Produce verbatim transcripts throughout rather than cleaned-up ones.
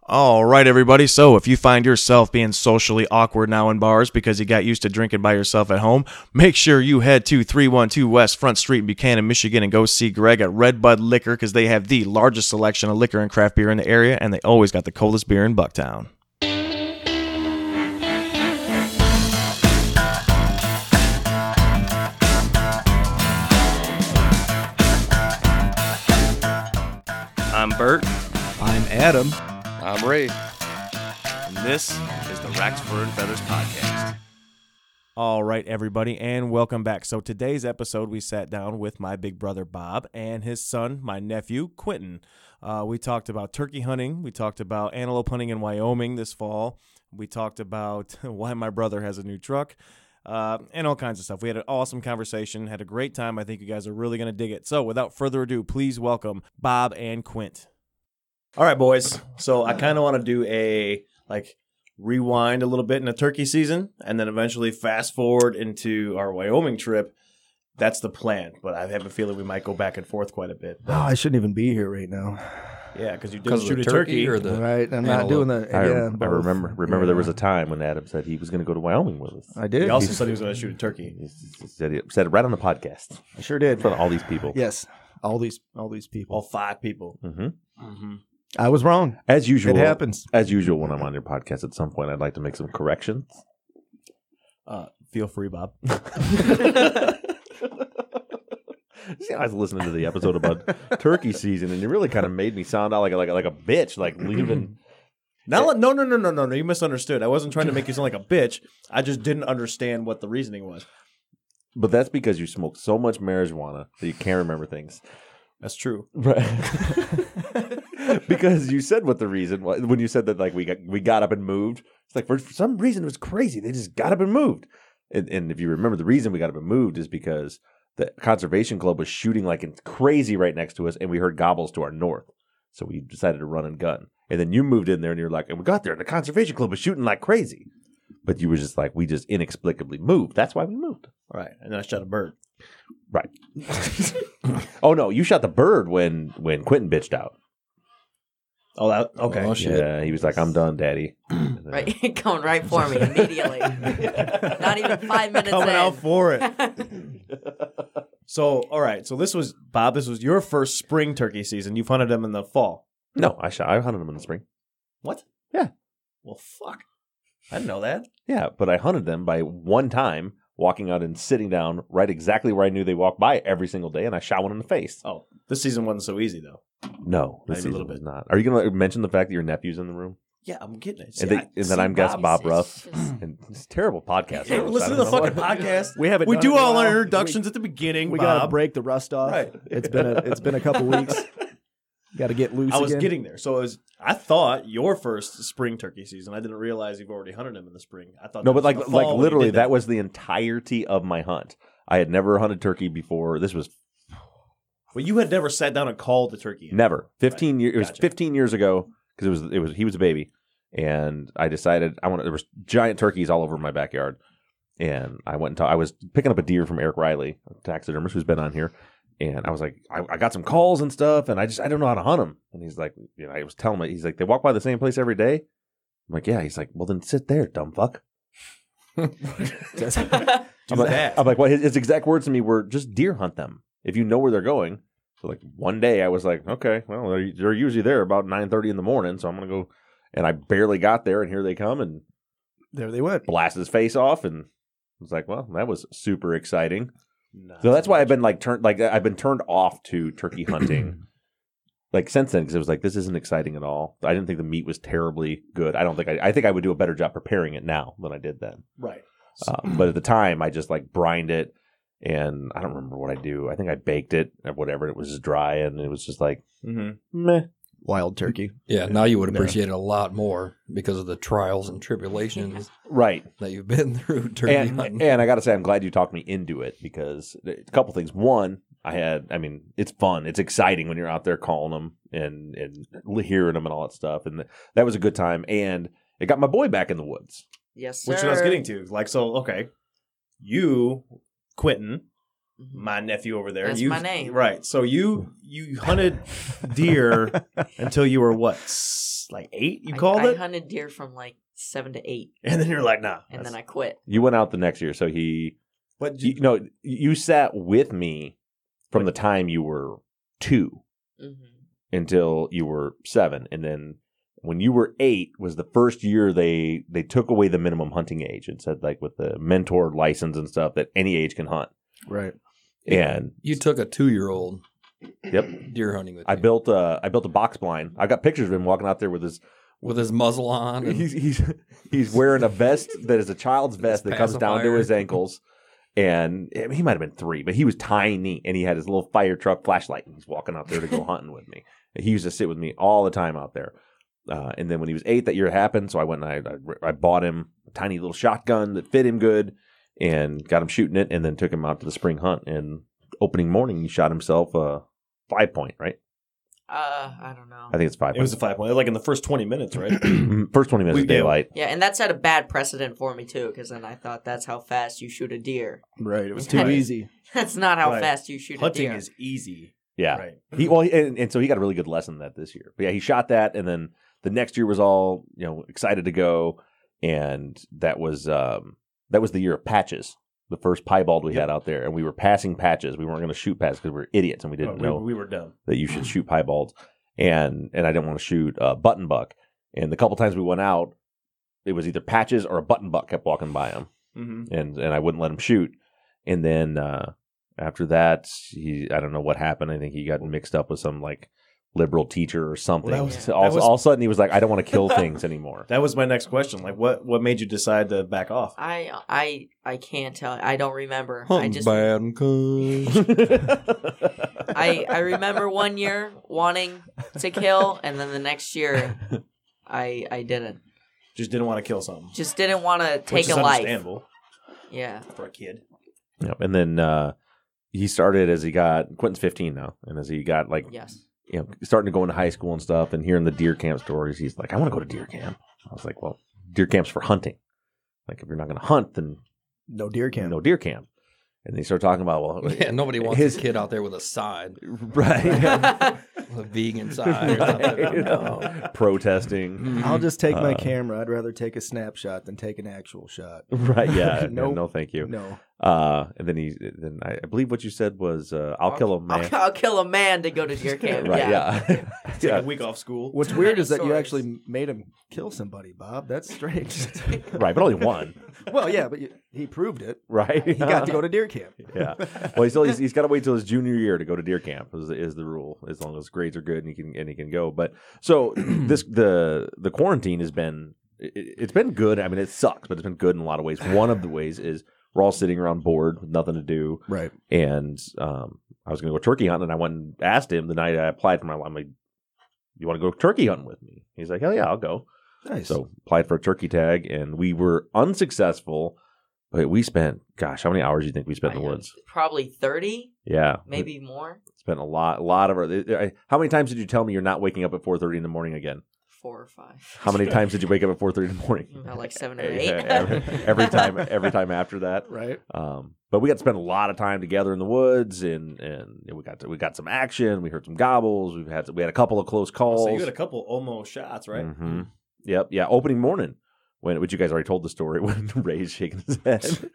All right, everybody. So if you find yourself being socially awkward now in bars because you got used to drinking by yourself at home, make sure you head to three one two West Front Street in Buchanan, Michigan, and go see Greg at Red Bud Liquor because they have the largest selection of liquor and craft beer in the area, and they always got the coldest beer in Bucktown. I'm Bert. I'm Adam. I'm Ray. And this is the Racks, Fur, and Feathers podcast. All right, everybody, and welcome back. So today's episode, we sat down with my big brother, Bob, and his son, my nephew, Quentin. Uh, we talked about turkey hunting. We talked about antelope hunting in Wyoming this fall. We talked about why my brother has a new truck. Uh, and all kinds of stuff. We had an awesome conversation, had a great time. I think you guys are really going to dig it. So without further ado, please welcome Bob and Quint. All right, boys. So I kind of want to do a, like, rewind a little bit in the turkey season and then eventually fast forward into our Wyoming trip. That's the plan, but I have a feeling we might go back and forth quite a bit. Oh, I shouldn't even be here right now. Yeah, because you didn't shoot a turkey, turkey. or the right, I'm antelope. not doing that. I, Yeah, I both. remember. Remember, Yeah. there was a time when Adam said he was going to go to Wyoming with us. I did. He also said he was going to shoot a turkey. He said it, said it right on the podcast I sure in did. front of all these people. Yes, all these, all these people. All five people. Mm-hmm. Mm-hmm. I was wrong. As usual, It happens. As usual, when I'm on your podcast, at some point, I'd like to make some corrections. Uh, feel free, Bob. See, I was listening to the episode about turkey season, and you really kind of made me sound out like a, like a, like a bitch, like leaving. No, no, no, no, no, no, no. You misunderstood. I wasn't trying to make you sound like a bitch. I just didn't understand what the reasoning was. But that's because you smoked so much marijuana that you can't remember things. That's true. Right. Because you said what the reason was when you said that, like, we got we got up and moved. It's like for some reason it was crazy. They just got up and moved. And, and if you remember, the reason we got up and moved is because the conservation club was shooting like crazy right next to us, and we heard gobbles to our north. So we decided to run and gun. And then you moved in there, and you're like, and we got there, and the conservation club was shooting like crazy. But you were just like, we just inexplicably moved. That's why we moved. Right. And then I shot a bird. Right. Oh no, you shot the bird when when Quentin bitched out. Oh, that okay. Oh, shit. Yeah, he was like, "I'm done, Daddy." And then- Right, going right for me immediately. Not even five minutes Coming in. out for it. So, all right. So this was Bob. This was your first spring turkey season. You've hunted them in the fall. No, I shot. I hunted them in the spring. What? Yeah. Well, fuck. I didn't know that. Yeah, but I hunted them by one time, walking out and sitting down right exactly where I knew they walked by every single day, and I shot one in the face. Oh, this season wasn't so easy though. No, Maybe this a season little was bit. not. Are you going to mention the fact that your nephew's in the room? Yeah, I'm getting it. and, they, I- and see, then I'm guest Bob It's Ruff. just- And it's a terrible podcast. Hey, host. listen I to the don't know fucking what- podcast. We haven't. We done do it in a all our while. introductions at the beginning. We, we Bob. gotta break the rust off. Right. It's been a. It's been a couple weeks. Got to get loose. I was again. getting there. So it was, I thought your first spring turkey season. I didn't realize you've already hunted them in the spring. I thought No, that but was like in the fall like when you literally, did that was the entirety of my hunt. I had never hunted turkey before. This was Well, you had never sat down and called the turkey. never fifteen Right. years. It was Gotcha. fifteen years ago because it was it was he was a baby, and I decided I want. There was giant turkeys all over my backyard, and I went and ta- I was picking up a deer from Eric Riley, a taxidermist who's been on here, and I was like, I, I got some calls and stuff, and I just I don't know how to hunt them. And he's like, you know, I was telling him, he's like, they walk by the same place every day. I'm like, yeah. He's like, well, then sit there, dumb fuck. Do I'm like, that. I'm like, well, his, his exact words to me were just deer hunt them if you know where they're going. So like one day I was like, okay, well, they're, they're usually there about nine thirty in the morning, so I'm gonna go. And I barely got there, and here they come and There they went. blast his face off, and I was like, well, that was super exciting. Not So that's so why much. I've been like turned like I've been turned off to turkey hunting. Like since then, because it was like this isn't exciting at all. I didn't think the meat was terribly good. I don't think I. I think I would do a better job preparing it now than I did then. Right. Uh, but at the time, I just like brined it, and I don't remember what I do. I think I baked it or whatever. It was just dry, and it was just like Mm-hmm. meh. Wild turkey. Yeah, now you would Yeah. appreciate it a lot more because of the trials and tribulations Right. that you've been through turkey And, hunting. and I got to say, I'm glad you talked me into it because a couple things. One, I had, I mean, it's fun. It's exciting when you're out there calling them and, and hearing them and all that stuff. And that was a good time. And it got my boy back in the woods. Yes, sir. Which I was getting to. Like, so, okay. You, Quentin, Mhm. my nephew over there. That's you, my name. Right. So you you hunted deer until you were what? S- like eight. You I, called I it, hunted deer from like seven to eight, and then you're like, nah. and that's- then I quit. You went out the next year, so he. What? You, no, you sat with me from the time you were two hmm until you were seven, and then when you were eight was the first year they they took away the minimum hunting age and said, like, with the mentor license and stuff, that any age can hunt. Right. And You took a two-year-old yep, deer hunting with I you. built a I built a box blind. I got pictures of him walking out there with his. with his muzzle on. And He's he's he's wearing a vest that is a child's vest that comes down to pacifier. his ankles. And I mean, he might have been three, but he was tiny, and he had his little fire truck flashlight, and he's walking out there to go hunting with me. And he used to sit with me all the time out there. Uh, and then when he was eight, that year it happened, so I went and I, I, I bought him a tiny little shotgun that fit him good, and got him shooting it, and then took him out to the spring hunt. And opening morning, he shot himself a five point, right? Uh, I don't know. I think it's five. It was a five point, like in the first twenty minutes, right? First twenty minutes We- of daylight. Yeah, and that set a bad precedent for me too, because then I thought that's how fast you shoot a deer. Right. It was too Right. easy. That's not how Right. fast you shoot Hunting a deer. is easy, Yeah. right? He well, he- and, and so he got a really good lesson that this year. But yeah, he shot that, and then the next year was all, you know, excited to go, and that was um, that was the year of patches, the first piebald we Yep. had out there, and we were passing patches. We weren't going to shoot patches because we were idiots and we didn't Oh, we, know we were dumb. that you should shoot piebalds, and and I didn't want to shoot a button buck. And the couple times we went out, it was either patches or a button buck kept walking by him, Mm-hmm. and and I wouldn't let him shoot. And then uh, after that, he I don't know what happened. I think he got mixed up with some like liberal teacher or something. Well, that was- So all, that was- all of a sudden, he was like, "I don't want to kill things anymore." That was my next question. Like, what what made you decide to back off? I I I can't tell. I don't remember. I hunting just bad and good. I I remember one year wanting to kill, and then the next year I I didn't. Just didn't want to kill something. Just didn't want to Which take is a life. understandable Yeah. for a kid. Yep. And then uh, he started as he got Quentin's fifteen now, and as he got like Yes. you know starting to go into high school and stuff, and hearing the deer camp stories, he's like, "I want to go to deer camp." I was like, "Well, deer camp's for hunting. Like, if you're not going to hunt, then No deer camp. no deer camp." And they start talking about, well, Yeah, nobody wants his his kid out there with a side, right, with a vegan side or something. Right. No. protesting, I'll just take my Uh, camera. I'd rather take a snapshot than take an actual shot. right? Yeah, Nope. no, thank you. No. Uh, and then he, then I, I believe what you said was, uh, "I'll kill a man." I'll, I'll kill a man to go to deer camp. Right? Yeah. Yeah, Take yeah. a week off school. What's Too weird many is that you stories. actually made him kill somebody, Bob. That's strange. Right, but only one. Well, yeah, but you, he proved it. Right? He got to go to deer camp. Yeah. Well, he's still he's, he's got to wait till his junior year to go to deer camp. Is, is the rule, as long as grades are good and he can and he can go. But so this the the quarantine has been it, it's been good. I mean, it sucks, but it's been good in a lot of ways. One of the ways is we're all sitting around bored with nothing to do, Right. and um, I was going to go turkey hunting, and I went and asked him the night I applied for my. I'm like, "You want to go turkey hunting with me?" He's like, "Hell yeah, I'll go." Nice. So applied for a turkey tag, and we were unsuccessful. But we spent, gosh, how many hours do you think we spent in the woods? Probably thirty, Yeah, maybe more. spent a lot, a lot of our. How many times did you tell me you're not waking up at four thirty in the morning again? Four or five. How many times did you wake up at four thirty in the morning? About like seven or Yeah, eight. every, every time, every time after that. right. Um, but we got to spend a lot of time together in the woods, and and we got to, we got some action. We heard some gobbles. We've had we had a couple of close calls. So you had a couple almost shots, right? Mhm. Yep. Yeah. Opening morning, when which you guys already told the story when Ray's shaking his head.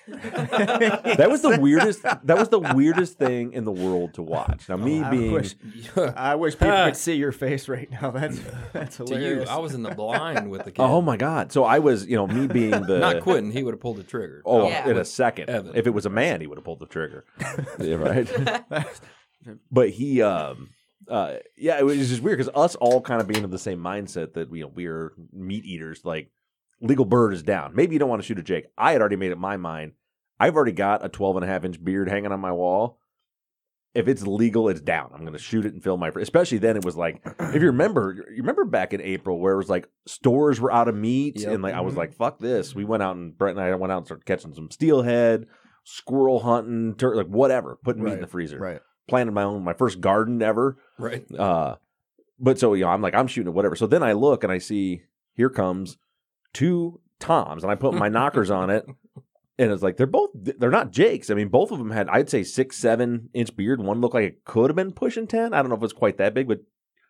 That was the weirdest. That was the weirdest thing in the world to watch. Now, me I being wish, I wish people could see your face right now. That's that's To you, hilarious. I was in the blind with the kid. oh my god, so I was, you know, me being the Not quitting, he would have pulled the trigger. Oh, Yeah. in a second. Evan. If it was a man, he would have pulled the trigger. Yeah, right. But he, um, uh, yeah, it was just weird because us all kind of being of the same mindset that you know we're meat eaters. Like, legal bird is down. Maybe you don't want to shoot a jake. I had already made up my mind. I've already got a twelve and a half inch beard hanging on my wall. If it's legal, it's down. I'm going to shoot it and fill my. Especially then, it was like, if you remember, you remember back in April where it was like stores were out of meat, Yep. and like I was Mhm. like, "Fuck this." We went out and Brett and I went out and started catching some steelhead, squirrel hunting, tur- like whatever, putting meat in Right, the freezer. right. Planted my own, my first garden ever. Right. Uh, but so you know, I'm like, I'm shooting at whatever. So then I look and I see here comes two toms, and I put my knockers on it. And it's like they're both they're not jakes. I mean, both of them had I'd say six, seven inch beard. One looked like it could have been pushing ten. I don't know if it's quite that big, but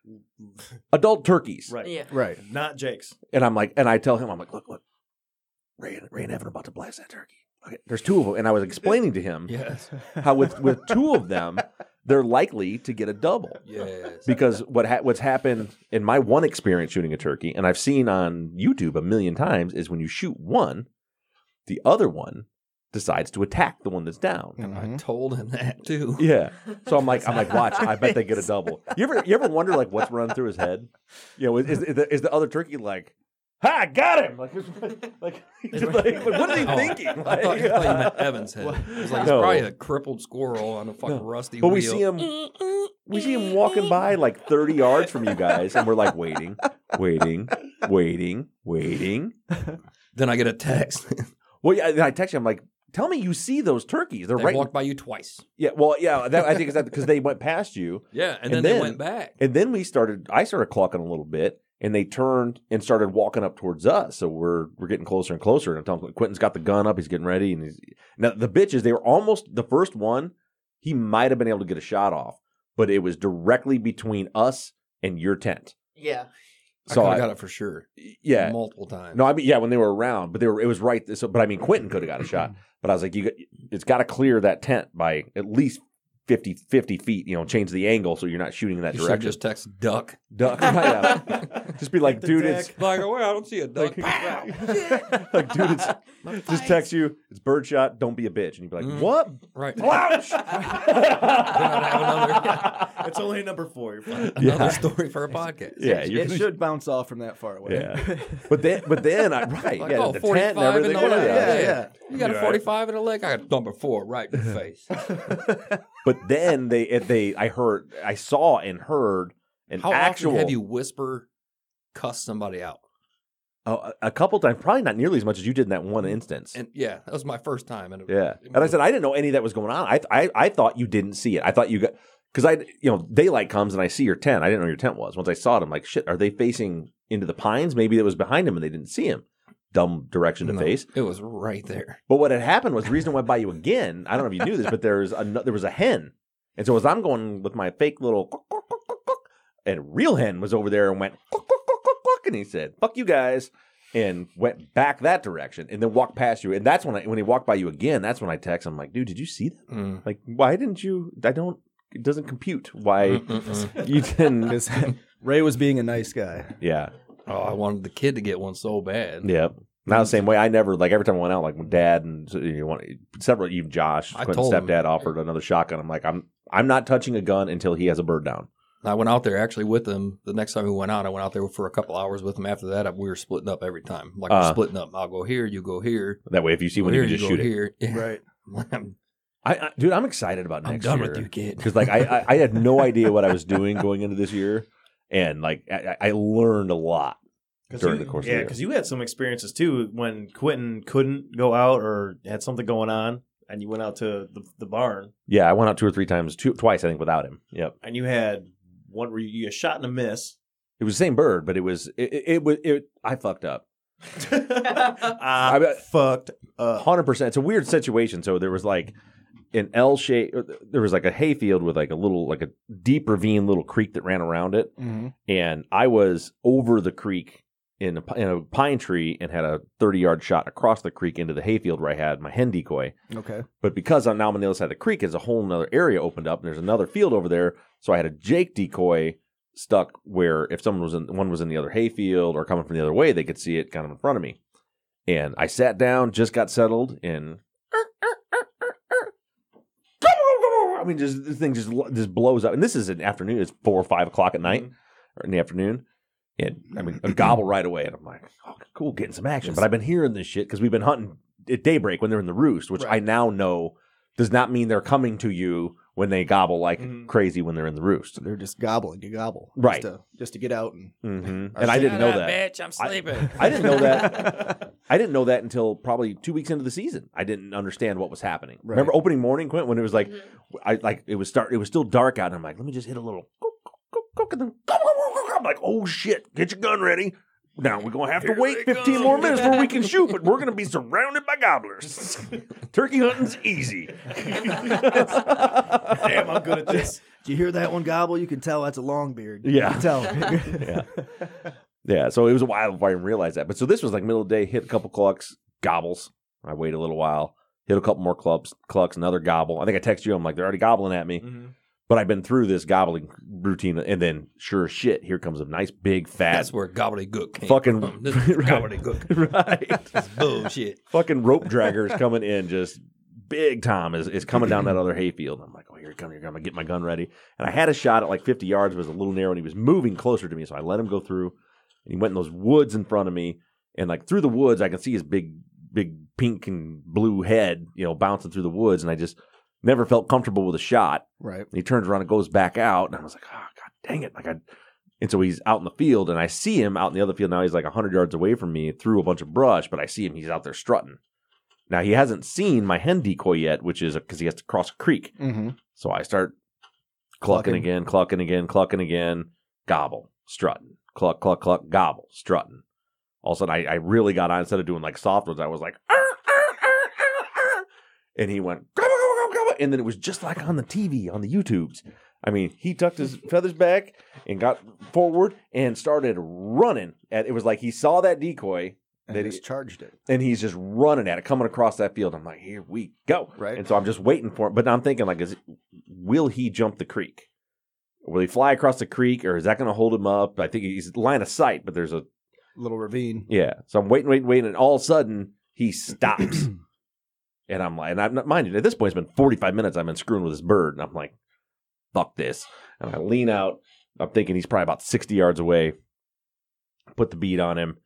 adult turkeys. Right. Yeah. Right. Not Jake's. And I'm like, and I tell him, I'm like, look, look, Ray and, Ray and Evan are about to blast that turkey. Okay, there's two of them. And I was explaining to him Yes. how with, with two of them, they're likely to get a double. Yes. Because what ha- what's happened in my one experience shooting a turkey, and I've seen on YouTube a million times, is when you shoot one, the other one decides to attack the one that's down. And I Mhm. told him that too. Yeah. So I'm like, I'm like, watch. I bet they get a double. You ever, you ever wonder like what's running through his head? You know, is, is, the, is the other turkey like, ha, I got him? Like, like, just like, like, what is he Oh, thinking? I Like, thought, I thought you meant Evan's head. It was like it's No. probably a crippled squirrel on a fucking No. rusty but wheel. we see him, we see him walking by like thirty yards from you guys, and we're like waiting, waiting, waiting, waiting. Then I get a text. Well, yeah, then I text you. I'm like, tell me you see those turkeys. They're They right. walked by you twice. Yeah. Well, yeah. That, I think it's that because they went past you, Yeah, and, And then, then- they went back. and then we started. I started clucking a little bit, and they turned and started walking up towards us. So we're we're getting closer and closer. And I'm telling Quentin's got the gun up. He's getting ready. And he's now the bitches. They were almost the first one. He might have been able to get a shot off, but it was directly between us and your tent. Yeah. So I I, could have got it for sure. yeah. Multiple times. No, I mean, yeah, when they were around, but they were. It was right. So, but I mean, Quentin could have got a shot. But I was like, you, got, it's got to clear that tent by at least fifty, fifty feet. You know, change the angle so you're not shooting in that You should direction. just text duck. Duck. Yeah. Just be like, the dude, deck. it's Like, oh, I don't see a duck. like, dude, it's just text you. It's birdshot. Don't be a bitch. And you'd be like, Mhm. what? Right. Whoosh! have another- It's only number four. You're fine. Another Yeah. story for a podcast. Yeah, It, you're it gonna- should bounce off from that far away. Yeah. But then, but then, I, right? Like, yeah, oh, the tent and forty-five in everything. the Yeah, leg. yeah. yeah, yeah. You got You're a right. forty-five in the leg? I got number four right in the face. But then they, it, they, I heard, I saw and heard an How actual. often have you whisper cuss somebody out? Oh, a a couple times, probably not nearly as much as you did in that one instance. And yeah, that was my first time. And it, yeah, and I said I didn't know any of that was going on. I I, I thought you didn't see it. I thought you got because I you know daylight comes and I see your tent. I didn't know where your tent was. Once I saw it, I'm like, shit. Are they facing into the pines? Maybe it was behind him and they didn't see him. Dumb direction to No, face. it was right there. But what had happened was the reason I went by you again. I don't know if you knew this, but there's a there was a hen, and so as I'm going with my fake little, and a real hen was over there and went, and he said, "Fuck you guys." And went back that direction, and then walked past you. And that's when I, when he walked by you again, that's when I text him. I'm like, dude, did you see that? Mm. Like, why didn't you? I don't. It doesn't compute. Why Mm-mm-mm. you didn't? Because Ray was being a nice guy. Yeah, Oh, I wanted the kid to get one so bad. yeah. Not the same way. I never like every time I went out, like with Dad and so, you know, several, even Josh, I Quentin's told him. stepdad offered another shotgun. I'm like, I'm I'm not touching a gun until he has a bird down. I went out there actually with him. The next time we went out, I went out there for a couple hours with him. After that, we were splitting up every time. Like Uh. we're splitting up. I'll go here, you go here. That way, if you see Go one, here, you can just go shoot it. here. Yeah. Right. I'm, I, I, dude, I'm excited about I'm next done year with you, kid. because like I, I I had no idea what I was doing going into this year, and like I, I learned a lot during you, the course of yeah, the year. because you had some experiences too when Quentin couldn't go out or had something going on, and you went out to the, the barn, Yeah, I went out two or three times, two, twice I think, without him. Yep, and you had one where you, you shot and a miss. it was the same bird, but it was it it, it, was- it I fucked up. I, I bet- fucked up. Hundred percent. It's a weird situation. So there was like an L shape. There was like a hayfield with like a little, like a deep ravine, little creek that ran around it, Mm-hmm. and I was over the creek in a, in a pine tree and had a thirty yard shot across the creek into the hayfield where I had my hen decoy. Okay. But because I'm now on the other side of the creek, there's a whole other area opened up, and there's another field over there. So I had a Jake decoy stuck where if someone was in one was in the other hayfield or coming from the other way, they could see it kind of in front of me. And I sat down, just got settled, and I mean, just this thing just just blows up. And this is an afternoon; it's four or five o'clock at night or in the afternoon. And I mean, a gobble right away, and I'm like, "Oh, cool, getting some action." But I've been hearing this shit because we've been hunting at daybreak when they're in the roost, which I now know does not mean they're coming to you when they gobble like Mhm. crazy when they're in the roost. They're just gobbling. You gobble. Right. Just to, just to get out and. Mm-hmm. Or And I didn't Shut know up, that. bitch, I'm I- sleeping. I didn't know that. I didn't know that until probably two weeks into the season. I didn't understand what was happening. Right. Remember opening morning, Quint, when it was like, Mhm. I like it was start. It was still dark out, and I'm like, let me just hit a little, and then I'm like, oh shit, get your gun ready. Now we're gonna have to Here wait they fifteen come. more minutes before we can shoot, but we're gonna be surrounded by gobblers. Turkey hunting's easy. Damn, I'm good at this. Do you hear that one gobble? You can tell that's a long beard. Yeah. You can tell. yeah. Yeah. So it was a while before I realized that. But so this was like middle of the day, hit a couple clucks, gobbles. I wait a little while, hit a couple more clubs, clucks, another gobble. I think I text you. I'm like, they're already gobbling at me. Mm-hmm. But I've been through this gobbling routine. And then sure as shit, here comes a nice big fat. That's where gobbledygook came fucking from. This is gobbledygook. right. That's bullshit. Fucking rope draggers coming in, just big Tom is, is coming down that other hayfield. I'm like, oh, here he comes, here he comes. I'm going to get my gun ready. And I had a shot at like fifty yards, it was a little narrow, and he was moving closer to me. So I let him go through, and he went in those woods in front of me. And like through the woods, I can see his big, big pink and blue head, you know, bouncing through the woods. And I just never felt comfortable with a shot. Right. And he turns around and goes back out. And I was like, oh, God dang it. Like I, and so he's out in the field, and I see him out in the other field. Now he's like one hundred yards away from me through a bunch of brush, but I see him. He's out there strutting. Now, he hasn't seen my hen decoy yet, which is because he has to cross a creek. Mm-hmm. So I start clucking, Clucking. again, clucking again, clucking again, gobble, strutting, cluck, cluck, cluck, gobble, strutting. All of a sudden, I, I really got on. Instead of doing like soft ones, I was like, "Arr, arr, arr, arr, arr." And he went, gobble, gobble, gobble, and then it was just like on the T V, on the YouTubes. I mean, he tucked his feathers back and got forward and started running. At, it was like he saw that decoy. And That just he- charged it. And he's just running at it, coming across that field. I'm like, here we go. Right. And so I'm just waiting for him. But now I'm thinking, like, is will he jump the creek? Will he fly across the creek, or is that going to hold him up? I think he's line of sight, but there's a, Little ravine. yeah. So I'm waiting, waiting, waiting, and all of a sudden, he stops. And I'm like, and I'm not, mind you, at this point, it's been forty-five minutes I've been screwing with this bird. And I'm like, fuck this. And I lean out. I'm thinking he's probably about sixty yards away. Put the bead on him.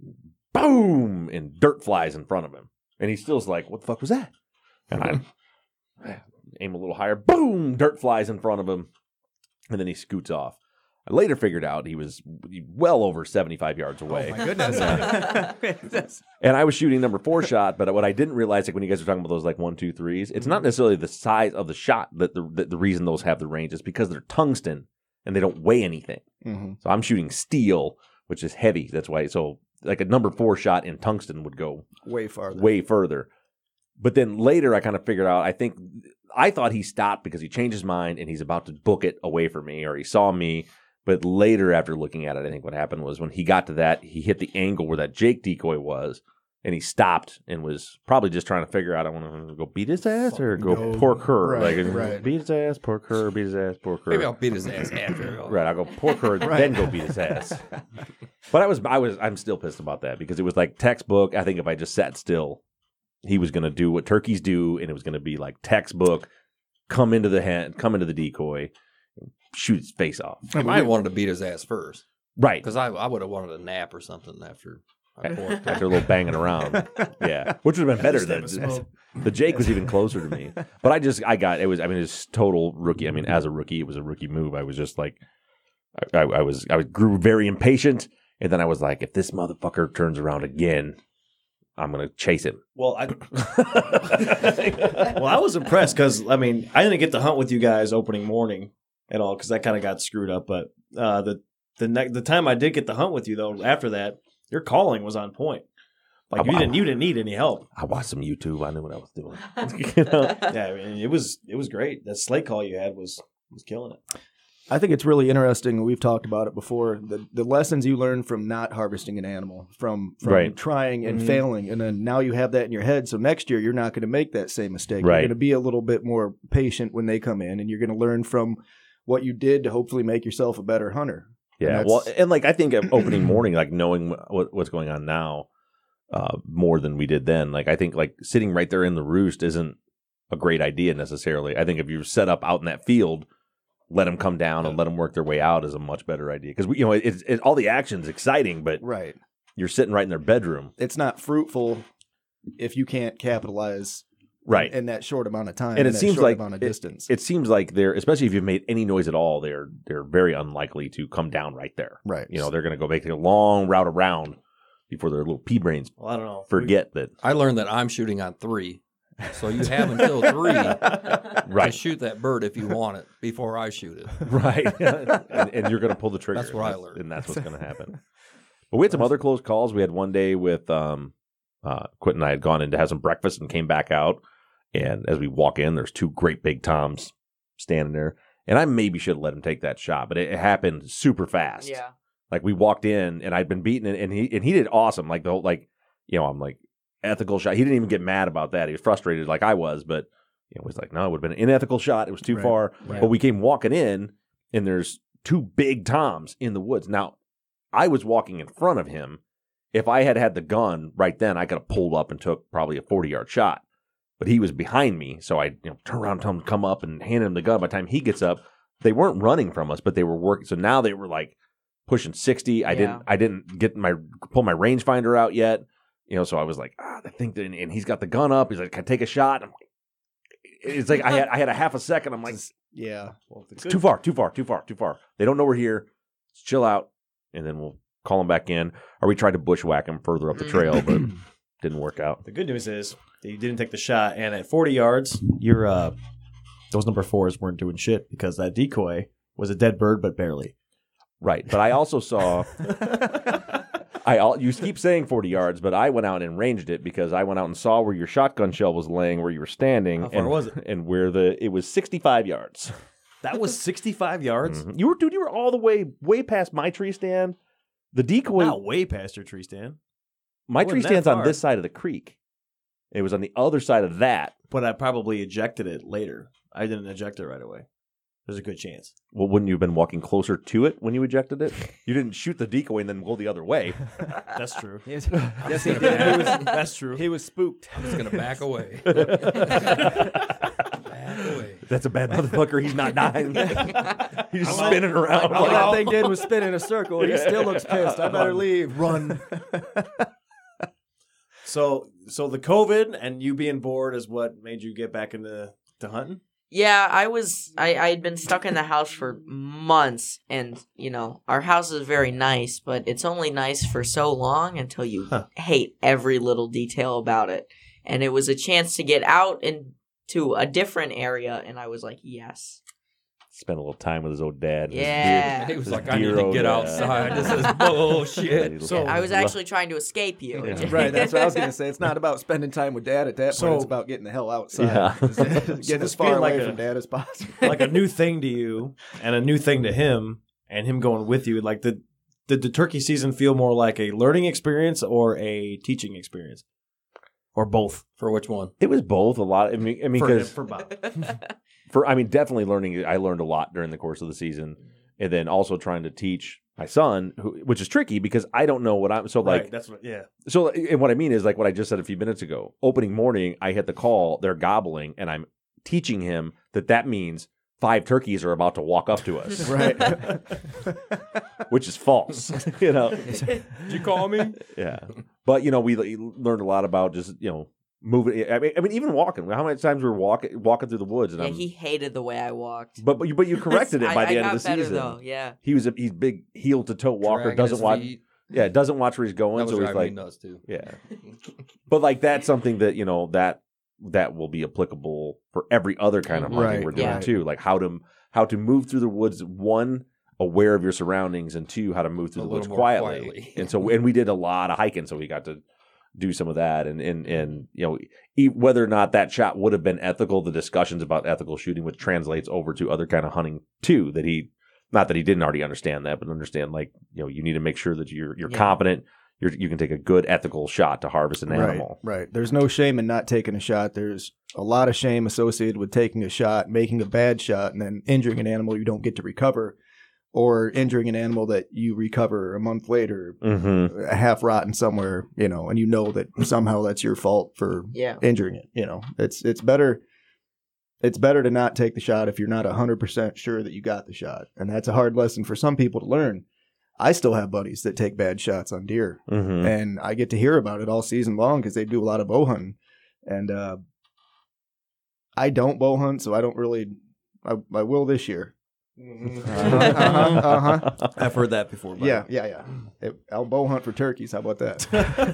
Boom! And dirt flies in front of him. And he still's like, what the fuck was that? And I aim a little higher. Boom! Dirt flies in front of him. And then he scoots off. I later figured out he was well over seventy-five yards away. Oh, my goodness. And I was shooting number four shot, but what I didn't realize, like when you guys were talking about those like one, two, threes, it's not necessarily the size of the shot that the, that the reason those have the range is because they're tungsten and they don't weigh anything. Mm-hmm. So I'm shooting steel, which is heavy. That's why. So like a number four shot in tungsten would go Way farther. way further. But then later I kind of figured out, I think I thought he stopped because he changed his mind and he's about to book it away from me, or he saw me. But later, after looking at it, I think what happened was when he got to that, he hit the angle where that Jake decoy was, and he stopped and was probably just trying to figure out, I want to go beat his ass or go Go- pork her. right, like, right. beat his ass, pork her, beat his ass, pork her. Maybe I'll beat his ass after. Right, I'll go pork her, Right. then go beat his ass. But I was, I was, I'm still pissed about that because it was like textbook. I think if I just sat still, he was going to do what turkeys do, and it was going to be like textbook. Come into the hand, come into the decoy, and shoot his face off. I might have wanted to beat his ass first Right, because I, I would have wanted a nap or something after I porked him. after a little banging around, yeah, which would have been better than the Jake was even closer to me. But I just, I got it was. I mean, it's total rookie. I mean, as a rookie, it was a rookie move. I was just like, I, I, I was, I grew very impatient, and then I was like, if this motherfucker turns around again, I'm gonna chase him. Well, I well, I was impressed because I mean, I didn't get to hunt with you guys opening morning at all because that kind of got screwed up. But uh, the the ne- the time I did get to hunt with you though, after that, your calling was on point. Like you I- didn't you didn't need any help. I watched some YouTube. I knew what I was doing. You know? Yeah, I mean, it was it was great. That slate call you had was was killing it. I think it's really interesting. We've talked about it before. The the lessons you learn from not harvesting an animal, from from Right. trying and Mhm. failing, and then now you have that in your head. So next year you're not going to make that same mistake. Right. You're going to be a little bit more patient when they come in, and you're going to learn from what you did to hopefully make yourself a better hunter. Yeah, And well, that's- and like I think of opening morning, like knowing what, what's going on now, uh, more than we did then. Like I think like sitting right there in the roost isn't a great idea necessarily. I think if you're set up out in that field, let them come down and let them work their way out is a much better idea because you know it's it, all the action's exciting, but Right. you're sitting right in their bedroom, It's not fruitful if you can't capitalize right? in that short amount of time And it in that seems short like amount of it- distance. It seems like they're, especially if you've made any noise at all, they're they're very unlikely to come down right there. right. You know, they're going to go make a long route around before their little pea brains Well, I don't know. forget that. I learned that I'm shooting on three. So you have until three to Right. shoot that bird if you want it before I shoot it. Right. and, and you're going to pull the trigger. That's what I and learned. And that's what's going to happen. But we had some other close calls. We had one day with um, uh, Quentin and I had gone in to have some breakfast and came back out. And as we walk in, there's two great big toms standing there. And I maybe should have let him take that shot, but it, it happened super fast. Yeah. Like we walked in and I'd been beaten and, and he and he did awesome. Like the whole like you know, I'm like ethical shot. He didn't even get mad about that. He was frustrated like I was, but you know, he's like, no, it would have been an unethical shot. It was too Right. far. Right. But we came walking in and there's two big toms in the woods. Now, I was walking in front of him. If I had had the gun right then, I could have pulled up and took probably a forty-yard shot. But he was behind me, so I you know, turn around, tell him to come up, and hand him the gun. By the time he gets up, they weren't running from us, but they were working. So now they were like pushing sixty. I Yeah. didn't, I didn't get my pull my rangefinder out yet. You know, so I was like, ah, I think, that, and he's got the gun up. He's like, can I take a shot? I'm like, it's like I had, I had a half a second. I'm like, Yeah. Well, the it's good- too far, too far, too far, too far. They don't know we're here. Let's chill out, and then we'll call them back in. Or we tried to bushwhack them further up the trail, but didn't work out. The good news is that you didn't take the shot, and at forty yards, your uh, those number fours weren't doing shit because that decoy was a dead bird, but barely. Right, but I also saw. I al- you keep saying forty yards, but I went out and ranged it because I went out and saw where your shotgun shell was laying, where you were standing. How far and, was it? And where the it was sixty-five yards. That was sixty-five yards. Mhm. You were, dude. You were all the way, way past my tree stand. The decoy, Not way past your tree stand, my wasn't tree that stand's on far. this side of the creek. It was on the other side of that. but I probably ejected it later. I didn't eject it right away. There's a good chance. Well, wouldn't you have been walking closer to it when you ejected it? You didn't shoot the decoy and then go the other way. That's true. Yes, he he did. did. He was- that's true. He was spooked. I'm just gonna back away. back away. That's a bad motherfucker. He's not dying. He's just I'm spinning around. All like- that thing did was spin in a circle. He still looks pissed. I better Run. leave. Run. So, so the COVID and you being bored is what made you get back into to hunting. Yeah, I was I I had been stuck in the house for months, and you know our house is very nice, but it's only nice for so long until you Huh. hate every little detail about it. And it was a chance to get out into a different area, and I was like, yes, Spent a little time with his old dad. His Yeah. He was His like, I need dear to old get dad. outside. This is dear- bullshit. So- I was actually trying to escape you. Yeah. Right, that's what I was going to say. It's not about spending time with dad at that So- point. It's about getting the hell outside. Yeah. Getting So as this far being away like a- from dad as possible. like a new thing to you and a new thing to him, and him going with you. Like the did the turkey season feel more like a learning experience or a teaching experience, or both? For which one? It was both a lot. I mean, I mean, For, because for Bob. for I mean, definitely learning. I learned a lot during the course of the season, and then also trying to teach my son, who, which is tricky because I don't know what I'm. So like, Right, that's what. Yeah. so and what I mean is like what I just said a few minutes ago. Opening morning, I hit the call. They're gobbling, and I'm teaching him that that means five turkeys are about to walk up to us, Right. which is false. You know. Did you call me? Yeah, but you know, we l- learned a lot about just you know moving. I mean, I mean, even walking. How many times we were walking walking through the woods, and Yeah, I'm. he hated the way I walked. but but you, but you corrected it by I- the I end got of the better, season. though. Yeah. He was a he's big heel to toe walker. Dragging Doesn't his watch. feet. Yeah, doesn't watch where he's going. That was So he's driving me like, nuts too. yeah. But like that's something that you know that that will be applicable for every other kind of hunting Right, we're doing yeah. too. Like how to how to move through the woods. One, aware of your surroundings, and two, how to move through A the woods little more quietly. quietly. And so, and we did a lot of hiking, so we got to do some of that. And and and you know, e- whether or not that shot would have been ethical, the discussions about ethical shooting, which translates over to other kind of hunting too. That he, not that he didn't already understand that, but understand like you know, you need to make sure that you're you're Yeah. competent. You're, you can take a good ethical shot to harvest an animal. Right, right. There's no shame in not taking a shot. There's a lot of shame associated with taking a shot, making a bad shot, and then injuring an animal you don't get to recover, or injuring an animal that you recover a month later, Mm-hmm. half rotten somewhere, you know, and you know that somehow that's your fault for Yeah. injuring it. You know, it's it's better. It's better to not take the shot if you're not one hundred percent sure that you got the shot. And that's a hard lesson for some people to learn. I still have buddies that take bad shots on deer. Mm-hmm. And I get to hear about it all season long because they do a lot of bow hunting. And uh, I don't bow hunt, so I don't really. I, I will this year. Uh-huh, uh-huh, uh-huh. I've heard that before. But Yeah, yeah, yeah. It, I'll bow hunt for turkeys. How about that?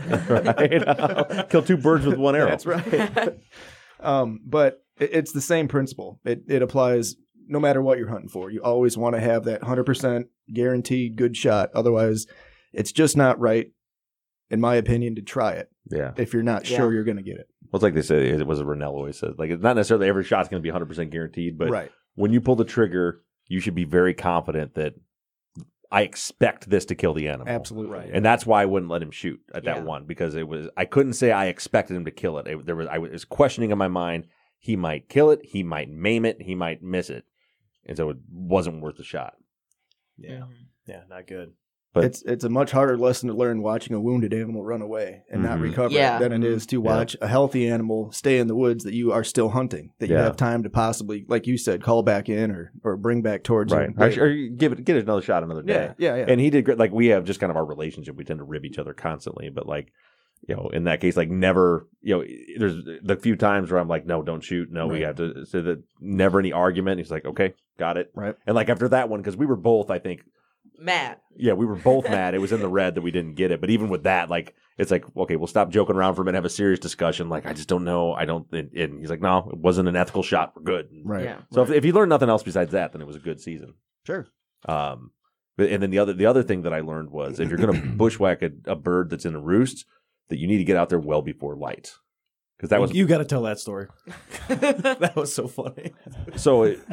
right? Kill two birds with one arrow. That's right. um, but it, it's the same principle. It it applies no matter what you're hunting for. You always want to have that one hundred percent guaranteed good shot. Otherwise, it's just not right, in my opinion, to try it Yeah. if you're not Yeah. sure you're going to get it. Well, it's like they said, it was a Ranello always said. Like, it's not necessarily every shot's going to be one hundred percent guaranteed, but right. when you pull the trigger, you should be very confident that I expect this to kill the animal. Absolutely. Right. And that's why I wouldn't let him shoot at that Yeah. one, because it was I couldn't say I expected him to kill it. It- there was I was questioning in my mind. He might kill it. He might maim it. He might miss it, and so it wasn't worth the shot. Yeah. Mhm. Yeah, not good. But- it's it's a much harder lesson to learn watching a wounded animal run away and not Mhm. recover Yeah. than it is to watch a healthy animal stay in the woods that you are still hunting, that you Yeah. have time to possibly, like you said, call back in or, or bring back towards Right. you. Or, or you give it give it another shot another day. Yeah, yeah, yeah. And he did great. Like, we have just kind of our relationship. We tend to rib each other constantly, but like, you know, in that case, like never, you know, there's the few times where I'm like, no, don't shoot. No, we Right. have to say that never any argument. He's like, okay, got it. Right. And like after that one, because we were both, I think, Matt. yeah, we were both mad. It was in the red that we didn't get it. But even with that, like, it's like, okay, we'll stop joking around for a minute, have a serious discussion. Like, I just don't know. I don't. And, and he's like, no, it wasn't an ethical shot. We're good. Right. Yeah. So if, if you learn nothing else besides that, then it was a good season. Sure. Um, but, and then the other the other thing that I learned was if you're going to bushwhack a, a bird that's in a roost, that you need to get out there well before light, because that was you got to tell that story. That was so funny. so it,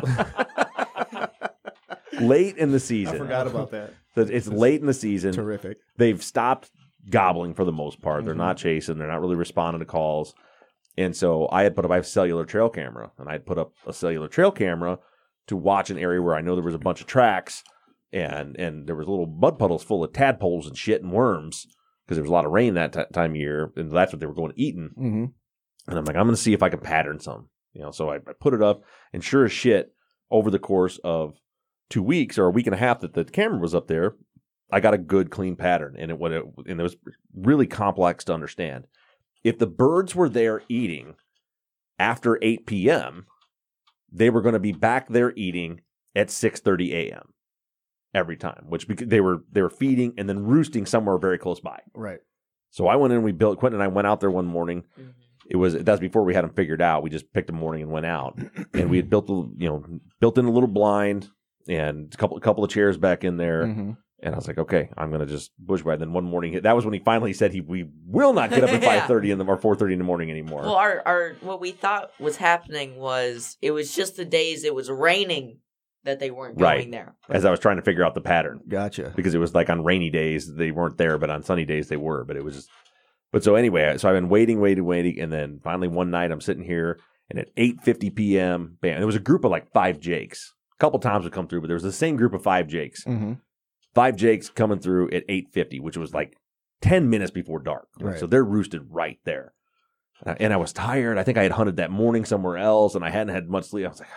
late in the I season. forgot about that. that it's late in the season. Terrific. They've stopped gobbling for the most part. They're Mhm. not chasing. They're not really responding to calls. And so I had put up I have a cellular trail camera, and I had put up a cellular trail camera to watch an area where I know there was a bunch of tracks, and and there was little mud puddles full of tadpoles and shit and worms because there was a lot of rain that t- time of year, and that's what they were going eating. Mm-hmm. And I'm like, I'm going to see if I can pattern some, you know. So I, I put it up, and sure as shit, over the course of two weeks or a week and a half that the camera was up there, I got a good clean pattern, and it what it and it was really complex to understand. If the birds were there eating after eight p.m., they were going to be back there eating at six thirty a.m. every time, which because they were they were feeding and then roosting somewhere very close by. Right. So I went in, we built Quentin and I went out there one morning. Mhm. It was that's before we had them figured out. We just picked a morning and went out, and we had built a, you know built in a little blind and a couple a couple of chairs back in there. Mm-hmm. And I was like, okay, I'm gonna just bushwhack. Then one morning, that was when he finally said he we will not get up at Yeah. five thirty in the or four thirty in the morning anymore. Well, our, our what we thought was happening was it was just the days it was raining that they weren't going Right. there. As I was trying to figure out the pattern, Gotcha. because it was like on rainy days they weren't there, but on sunny days they were. But it was just, but so anyway, so I've been waiting, waiting, waiting, and then finally one night I'm sitting here, and at eight fifty p.m., bam, there was a group of like five Jakes. A couple times would come through, but there was the same group of five Jakes. Mm-hmm. Five Jakes coming through at eight fifty, which was like ten minutes before dark. Right. So they're roosted right there. And I, and I was tired. I think I had hunted that morning somewhere else, and I hadn't had much sleep. I was like,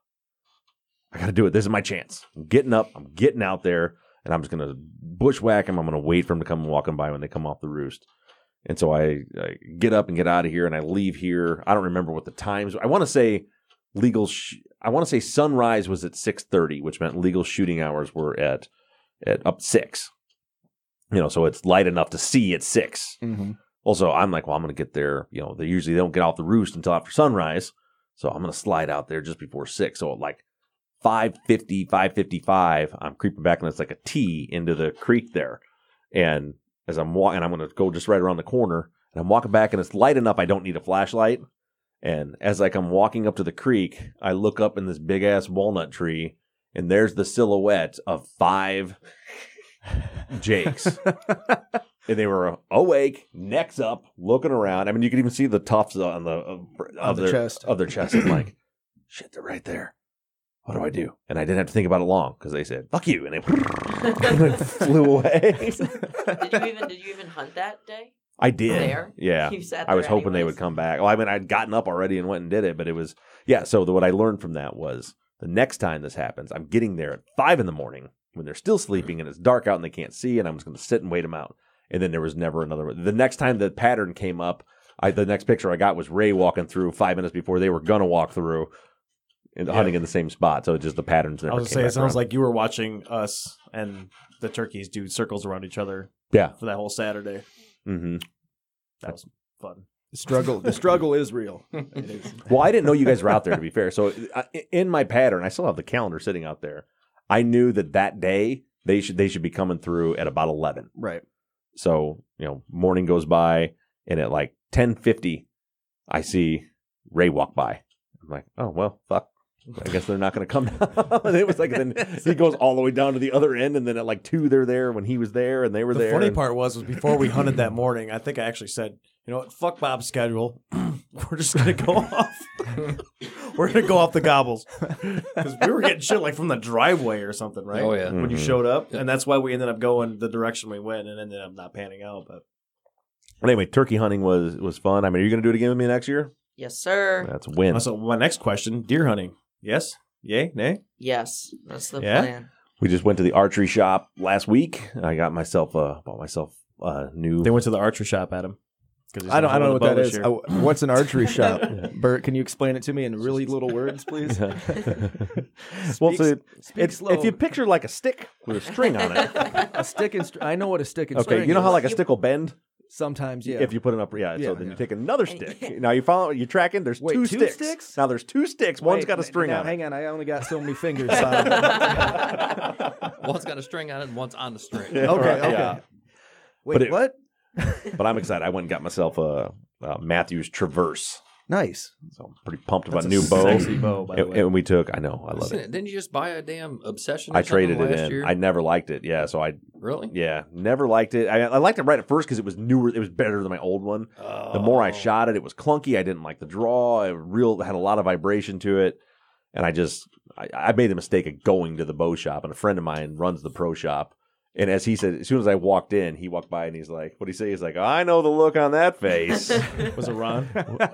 I got to do it. This is my chance. I'm getting up. I'm getting out there, and I'm just going to bushwhack them. I'm going to wait for them to come walking by when they come off the roost. And so I, I get up and get out of here, and I leave here. I don't remember what the times. I want to say legal. Sh- I want to say sunrise was at six thirty, which meant legal shooting hours were at at up six. You know, so it's light enough to see at six. Mm-hmm. Also, I'm like, well, I'm going to get there. You know, they usually don't get off the roost until after sunrise, so I'm going to slide out there just before six. So at like five fifty, five fifty-five, I'm creeping back, and it's like a T into the creek there. And as I'm walking, I'm going to go just right around the corner, and I'm walking back, and it's light enough I don't need a flashlight. And as like I'm walking up to the creek, I look up in this big ass walnut tree, and there's the silhouette of five Jakes. And they were awake, necks up, looking around. I mean, you could even see the tufts on the of, of the their chest. of their chest. I'm like, shit, they're right there. What do I do? And I didn't have to think about it long, because they said, fuck you. And they flew away. Did you even did you even hunt that day? I did. There? Yeah. You sat I was there hoping they anyways? would come back. Well, I mean, I'd gotten up already and went and did it, but it was, yeah. So the, what I learned from that was the next time this happens, I'm getting there at five in the morning when they're still sleeping and it's dark out and they can't see, and I'm just going to sit and wait them out. And then there was never another. The next time the pattern came up, I, the next picture I got was Ray walking through five minutes before they were going to walk through and Yeah. hunting in the same spot. So just the patterns never I was came gonna say, it back sounds around. like you were watching us and the turkeys do circles around each other Yeah. for that whole Saturday. Mm-hmm. That was fun. The struggle. The struggle is real. It is. Well, I didn't know you guys were out there, to be fair. So uh, in my pattern, I still have the calendar sitting out there. I knew that that day they should they should be coming through at about eleven. Right. So, you know, morning goes by, and at like ten fifty, I see Ray walk by. I'm like, oh, well, fuck. I guess they're not going to come down. And it was like, then he goes all the way down to the other end, and then at like two, they're there when he was there, and they were The there. funny and- part was, was before we hunted that morning, I think I actually said, you know what, fuck Bob's schedule. We're just going to go off. We're going to go off the gobbles. Because we were getting shit like from the driveway or something, right? Oh, yeah. When you Mhm. showed up. Yep. And that's why we ended up going the direction we went and ended up not panning out. But But anyway, turkey hunting was was fun. I mean, are you going to do it again with me next year? Yes, sir. That's a win. so my next question, deer hunting. Yes? Yay? Nay? Yes, that's the Yeah? plan. We just went to the archery shop last week. I got myself uh bought myself a new. They went to the archery shop, Adam. 'Cause he's I don't. I don't know not what that going is. to the bow I, what's an archery shop, Bert? Can you explain it to me in really little words, please? well, Speak- so speak it's, slow. if you picture like a stick with a string on it. A stick and str- I know what a stick and Okay, string you know how is. like a stick will bend Sometimes, yeah. if you put it up. Yeah. Yeah, so then yeah. you take another stick. Now you follow. You tracking? There's Wait, two, two sticks. sticks? Now there's two sticks. One's Wait, got a string now, on it. Hang on, I only got so many fingers. Simon. One's got a string on it and one's on the string. Yeah, Okay, right, okay. yeah. Wait, But it- what? But I'm excited. I went and got myself a, a Matthews Traverse. Nice. So I'm pretty pumped That's about a a new bow. sexy bow, by the And, way. and we took. I know. I love Listen, it. didn't you just buy a damn Obsession? Or I something traded it last in. Year? I never liked it. Yeah. So I. Really? Yeah. Never liked it. I, I liked it right at first because it was newer. It was better than my old one. The more I Oh. shot it, it was clunky. I didn't like the draw. It real had a lot of vibration to it, and I just I, I made the mistake of going to the bow shop. And a friend of mine runs the pro shop. And as he said, as soon as I walked in, he walked by and he's like, "What do you say?" He's like, "I know the look on that face." Was it Ron?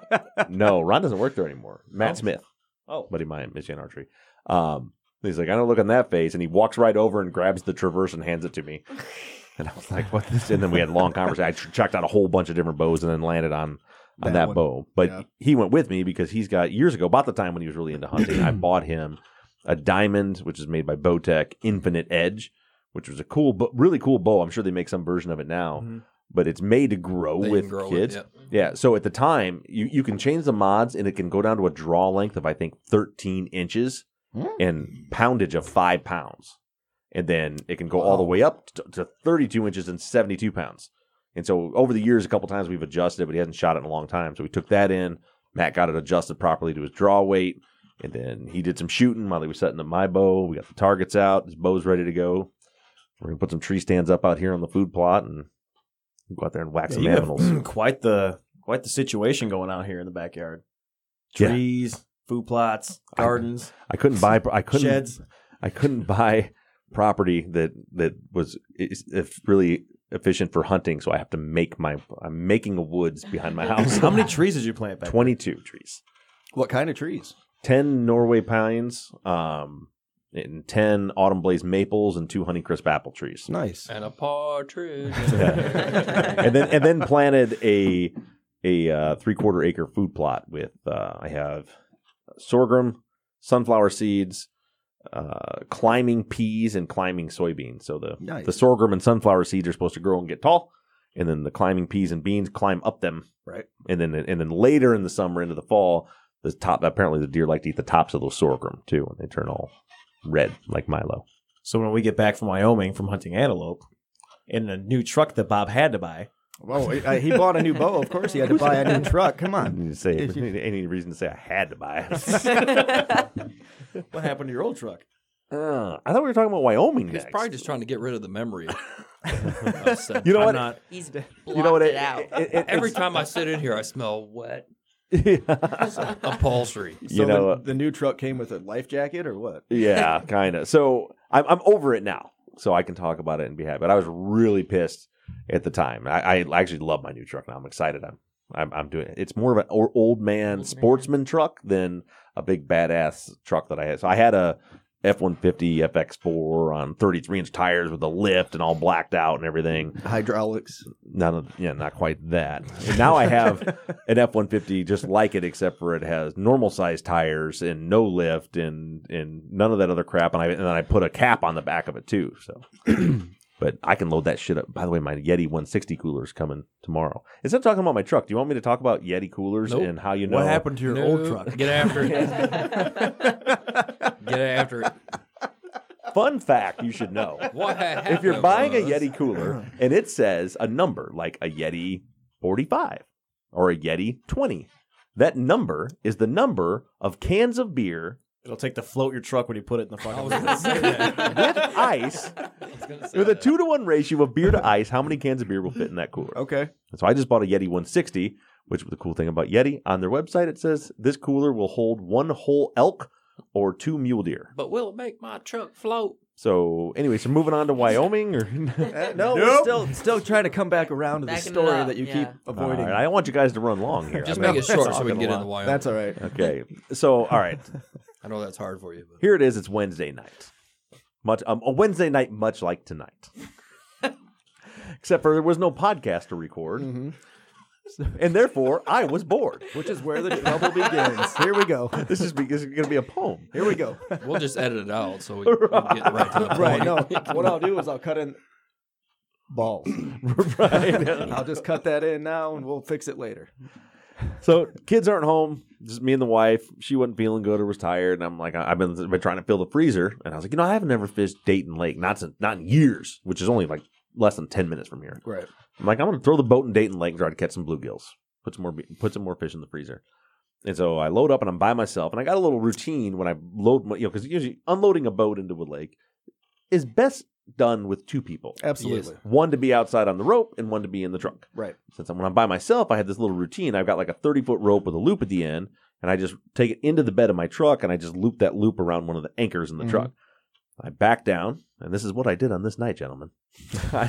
No, Ron doesn't work there anymore. Matt Oh. Smith, Oh. buddy of mine, Michigan Archery. Um, he's like, "I know the look on that face," and he walks right over and grabs the Traverse and hands it to me. And I was like, "What this?" And then we had a long conversation. I ch- checked out a whole bunch of different bows and then landed on on That that one. bow. But Yeah. he went with me because he's got years ago, about the time when he was really into hunting, I bought him a Diamond, which is made by Bowtech, Infinite Edge, which was a cool, but really cool bow. I'm sure they make some version of it now, Mhm. but it's made to grow They with can grow it, kids. yeah. Yeah. So at the time, you, you can change the mods and it can go down to a draw length of, I think, thirteen inches Hmm. and poundage of five pounds. And then it can go all the Wow. way up to, to thirty-two inches and seventy-two pounds. And so over the years, a couple times we've adjusted it, but he hasn't shot it in a long time. So we took that in. Matt got it adjusted properly to his draw weight. And then he did some shooting while he was setting up my bow. We got the targets out. His bow's ready to go. We're going to put some tree stands up out here on the food plot and go out there and whack Yeah, some you have animals. quite the quite the situation going out here in the backyard. Yeah. Trees, food plots, gardens, I couldn't buy. I couldn't. sheds. I couldn't buy property that that was is, if really efficient for hunting. So I have to make my. I'm making a woods behind my house. How many trees did you plant back? Twenty-two trees. What kind of trees? Ten Norway pines. Um, and ten autumn blaze maples and two Honeycrisp apple trees. Nice. And a partridge. and then and then planted a a uh, three quarter acre food plot with uh, I have sorghum, sunflower seeds, uh, climbing peas, and climbing soybeans. So the Nice. the sorghum and sunflower seeds are supposed to grow and get tall, and then the climbing peas and beans climb up them. Right. And then and then later in the summer into the fall, the top apparently the deer like to eat the tops of those sorghum too, and they turn all red like Milo. So when we get back from Wyoming from hunting antelope, in a new truck that Bob had to buy, Oh, he, uh, he bought a new bow. Of course, he had to buy a new truck. Come I on. need to say any reason to say I had to buy it. what happened to your old truck? Uh, I thought we were talking about Wyoming He's next. probably just trying to get rid of the memory. of- of stuff. You know I'm what? not. He's you blocked know what? it out. it- it- Every it's- time I sit in here, I smell wet yeah, upholstery. So you know, the, the new truck came with a life jacket or what? yeah, kind of. So I'm I'm over it now, so I can talk about it and be happy. But I was really pissed at the time. I, I actually love my new truck now. I'm excited. I'm I'm, I'm doing it. It's more of an o- old man Old sportsman truck than a big badass truck that I had. So I had a F one fifty F X four on thirty-three inch tires with a lift and all blacked out and everything. Hydraulics. None of, yeah, not quite that. And now I have an F one fifty just like it, except for it has normal size tires and no lift and and none of that other crap. And I and then I put a cap on the back of it too. So, but I can load that shit up. By the way, my Yeti one sixty cooler is coming tomorrow. Instead of talking about my truck, do you want me to talk about Yeti coolers Nope. and how you know What happened to your No, old truck? Get after it. Get after it. Fun fact you should know. What had If you're happened buying a was- Yeti cooler and it says a number like a Yeti forty-five or a Yeti twenty, that number is the number of cans of beer It'll take to float your truck when you put it in the I fucking. was going to say that. With ice, I was gonna say with a that. two to one ratio of beer to ice, how many cans of beer will fit in that cooler? Okay. So I just bought a Yeti one sixty, which the cool thing about Yeti, on their website it says this cooler will hold one whole elk or two mule deer. But will it make my truck float? So anyway, so moving on to Wyoming, or Uh, no, we're Nope. still still trying to come back around to the Backing it story up, that you yeah. keep all avoiding. right, I don't want you guys to run long here. Just I mean, make it short so we talking can get a into lot. Wyoming. That's all right. Okay, so all right, I know that's hard for you. But. here it is. It's Wednesday night, much um, a Wednesday night, much like tonight, except for there was no podcast to record, Mhm. and therefore I was bored. Which is where the trouble begins. Here we go. This is this is going to be a poem. Here we go. We'll just edit it out so we we can get right to the point. Right. No. What I'll do is I'll cut in balls. Right. I'll just cut that in now, and we'll fix it later. So kids aren't home, just me and the wife. She wasn't feeling good or was tired, and I'm like, I've been, been trying to fill the freezer, and I was like, you know, I haven't never fished Dayton Lake, not since, not in years, which is only like less than ten minutes from here. Right. I'm like, I'm gonna throw the boat in Dayton Lake and try to catch some bluegills, put some more, put some more fish in the freezer. And so I load up, and I'm by myself, and I got a little routine when I load, my, you know, because usually unloading a boat into a lake is best done with two people. Absolutely. One to be outside on the rope, and one to be in the truck. Right. Since I'm, when I'm by myself, I have this little routine. I've got like a thirty foot rope with a loop at the end, and I just take it into the bed of my truck, and I just loop that loop around one of the anchors in the Mhm. truck. I back down, and this is what I did on this night, gentlemen. I,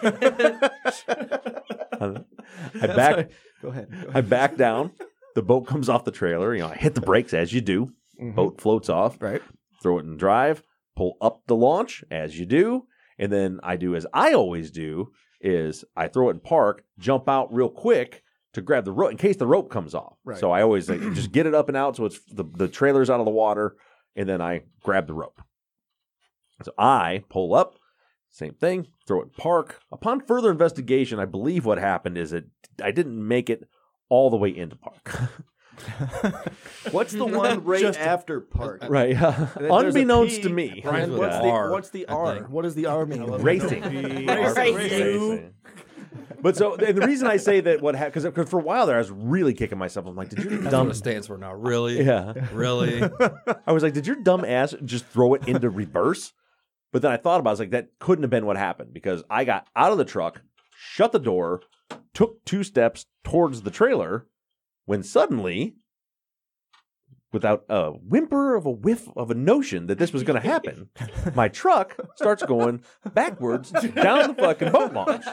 I back, Go ahead. Go I back down. The boat comes off the trailer. You know, I hit the brakes as you do. Mhm. Boat floats off. Right. Throw it in drive. Pull up the launch as you do. And then I do as I always do is I throw it in park, jump out real quick to grab the rope in case the rope comes off. Right. So I always like, just get it up and out so it's the, the trailer's out of the water, and then I grab the rope. So I pull up, same thing, throw it in park. Upon further investigation, I believe what happened is that I didn't make it all the way into park. What's the one right Just- after park? Right. There's a Unbeknownst P, to me. Rhymes And with what's, an the, R, what's the I R? think. What does the R mean? Racing. Racing. Racing. But so, and the reason I say that what happened, because for a while there, I was really kicking myself. I'm like, did your That's dumb, what it stands for now. Really? yeah, Really? I was like, did your dumb ass just throw it into reverse? But then I thought about it, I was like, that couldn't have been what happened because I got out of the truck, shut the door, took two steps towards the trailer, when suddenly, without a whimper of a whiff of a notion that this was going to happen, my truck starts going backwards down the fucking boat launch.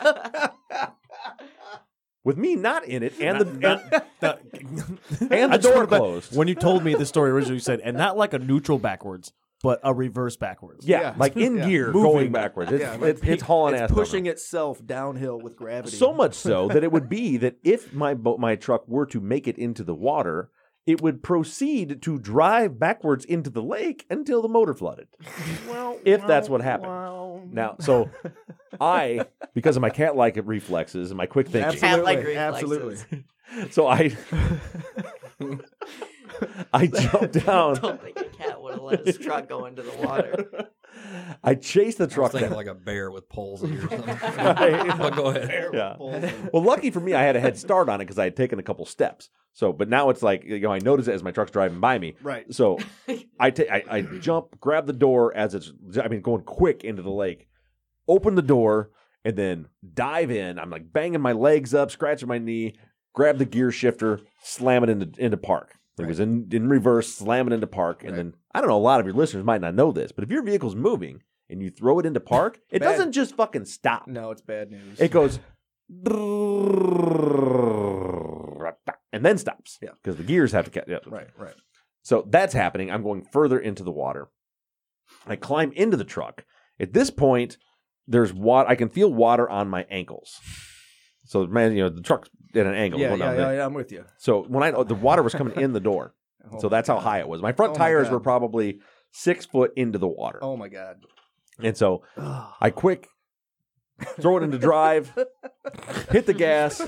With me not in it and the and, and I the just door wanted to- closed. When you told me the story originally, you said, and not like a neutral backwards, but a reverse backwards. Yeah, Yeah. like in Yeah. gear, Moving. going backwards. It's, Yeah, it's, it's hauling it's ass. pushing over. itself downhill with gravity. So much so that it would be that if my boat, my truck were to make it into the water, it would proceed to drive backwards into the lake until the motor flooded. Well, if that's well, what happened. well. Now, so I, because of my cat-like reflexes and my quick thinking, Absolutely, Cat-like absolutely. so I, I jumped I down. don't think a cat would have let his truck go into the water. I chased the I was truck thinking down. like a bear with poles in it or something. Right. But go ahead. Yeah. Well, lucky for me, I had a head start on it because I had taken a couple steps. So, but now it's like, you know, I notice it as my truck's driving by me. Right. So I take, I, I jump, grab the door as it's, I mean, going quick into the lake, open the door, and then dive in. I'm like banging my legs up, scratching my knee, grab the gear shifter, slam it into into park. It was in, in reverse, slam it into park. And Right. then, I don't know, a lot of your listeners might not know this, but if your vehicle's moving and you throw it into park, it Bad. doesn't just fucking stop. No, it's bad news. It goes and then stops. Yeah. Because the gears have to catch. Yeah. Right, right. So that's happening. I'm going further into the water. I climb into the truck. At this point, there's water. I can feel water on my ankles. So, man, you know, the truck's at an angle. Yeah, going yeah, down yeah, there. yeah, I'm with you. So when I the water was coming in the door. Oh So my that's how God. high it was. My front Oh my tires God. were probably six foot into the water. Oh my God. And so I quick throw it into drive, hit the gas.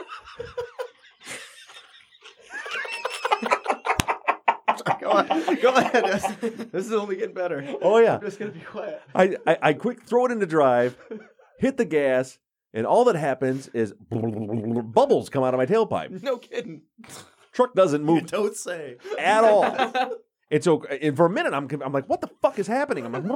Go on. Go ahead. This, this is only getting better. Oh yeah. I'm just gonna be quiet. I, I, I quick throw it into drive, hit the gas, and all that happens is bubbles come out of my tailpipe. No kidding. Truck doesn't move Don't say. at all. And so, and for a minute, I'm I'm like, what the fuck is happening? I'm like,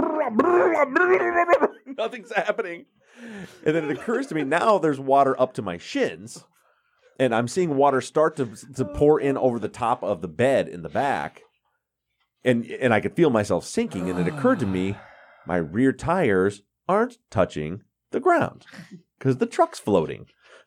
nothing's happening. And then it occurs to me, now there's water up to my shins, and I'm seeing water start to to pour in over the top of the bed in the back, and and I could feel myself sinking. And it occurred to me, my rear tires aren't touching the ground because the truck's floating.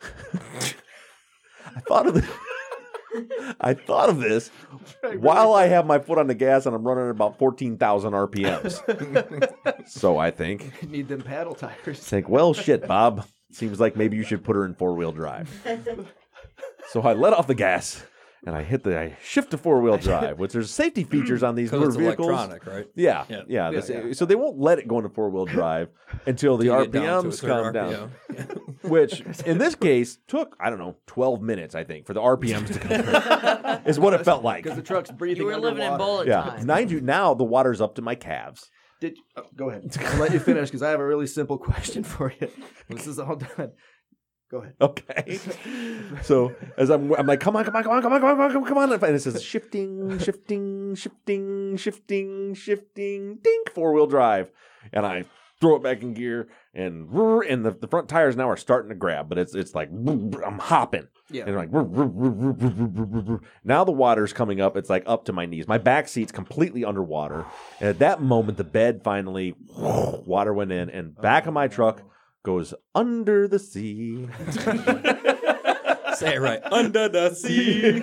I thought of this. I thought of this while I have my foot on the gas and I'm running at about fourteen thousand R P Ms. So I think, You need them paddle tires. think, well, shit, Bob. Seems like maybe you should put her in four-wheel drive. So I let off the gas and I hit the I shift to four-wheel drive, which there's safety features on these newer Because it's vehicles. electronic, right? Yeah, Yeah. yeah. Yeah, this- yeah. So they won't let it go into four-wheel drive until the You get down to a R P Ms certain come R P M. down. Which, in this case, took, I don't know, twelve minutes, I think, for the R P Ms to come down. Is what it felt like. Because the truck's breathing You were living in underwater. bullet Yeah. time. Mind you, now the water's up to my calves. Did oh, go ahead. I'll let you finish because I have a really simple question for you. This is all done. Go ahead. Okay. So as I'm, I'm like, come on, come on, come on, come on, come on, come on, come on. And it says shifting, shifting, shifting, shifting, shifting, dink, four-wheel drive. And I throw it back in gear, and and the, the front tires now are starting to grab, but it's it's like I'm hopping. Yeah. And like now the water's coming up. It's like up to my knees. My back seat's completely underwater. And at that moment, the bed finally, water went in, and back of my truck goes under the sea. Say it right. Under the sea.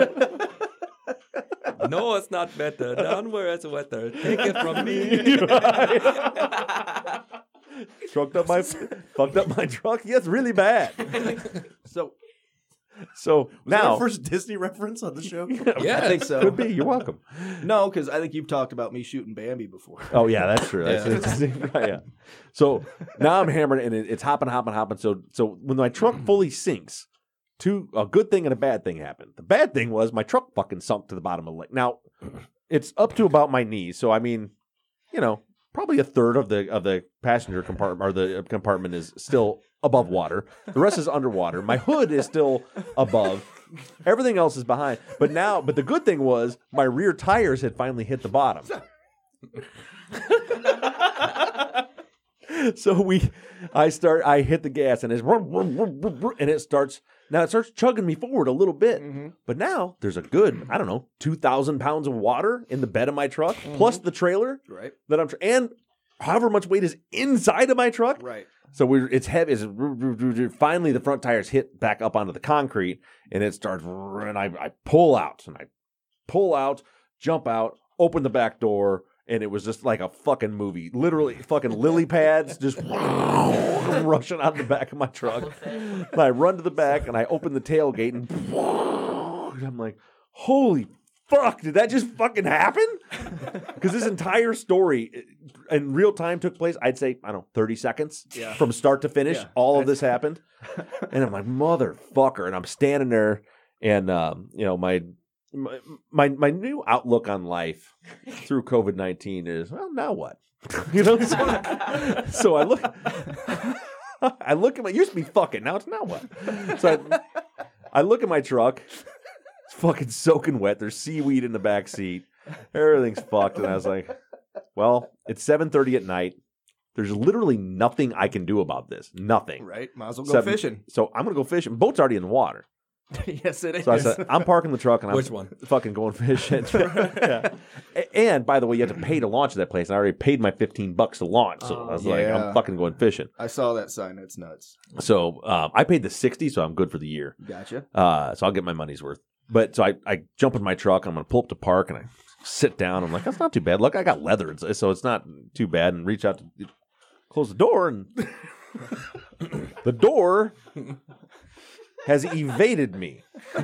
No, it's not better. Down where it's wetter. Take it from me. Trucked up my, fucked up my truck. Yeah, it's really bad. So So Was that now, our first Disney reference on the show? Yeah. I think so. could be. You're welcome. No, because I think you've talked about me shooting Bambi before. Oh yeah, that's true. That's, Yeah. that's- right, yeah. So now I'm hammered, and it, it's hopping, hopping, hopping. So so when my truck fully sinks, two a good thing and a bad thing happened. The bad thing was my truck fucking sunk to the bottom of the lake. Now it's up to about my knees. So I mean, you know, probably a third of the of the passenger compartment or the compartment is still above water. The rest is underwater. My hood is still above. Everything else is behind. But now, but the good thing was my rear tires had finally hit the bottom. So we, I start, I hit the gas and it's, and it starts, now it starts chugging me forward a little bit. Mm-hmm. But now there's a good, I don't know, two thousand pounds of water in the bed of my truck, plus the trailer Right. that I'm, tr- and however much weight is inside of my truck. Right. So we're, it's heavy. It's, finally, the front tires hit back up onto the concrete, and it starts. And I, I pull out, and I pull out, jump out, open the back door, and it was just like a fucking movie. Literally, fucking lily pads just rushing out the back of my truck. And I run to the back, and I open the tailgate, and, and I'm like, "Holy fuck! Did that just fucking happen?" Because this entire story in real time took place, I'd say, I don't know, thirty seconds Yeah. from start to finish. Yeah. All of this happened. And I'm like, motherfucker. And I'm standing there, and, um, you know, my, my, my, my new outlook on life through COVID nineteen is, well, now what? You know? So, so I look, I look at my, used to be fucking, now it's now what? So I, I look at my truck. It's fucking soaking wet. There's seaweed in the back seat. Everything's fucked. And I was like, well, it's seven thirty at night. There's literally nothing I can do about this. Nothing. Right. Might as well go Seven- fishing. So I'm going to go fishing. Boat's already in the water. Yes, it is. So I said, I'm parking the truck and I'm Which one? fucking going fishing. Yeah. A- And by the way, you have to pay to launch that place. I already paid my fifteen bucks to launch. So I was like, Yeah. I'm fucking going fishing. I saw that sign. That's nuts. So um, I paid the sixty, so I'm good for the year. Gotcha. Uh, so I'll get my money's worth. But so I, I jump in my truck. I'm going to pull up to park and I sit down. I'm like, that's not too bad. Look, I got leather, it's- so it's not too bad. And reach out to close the door, and the door has evaded me.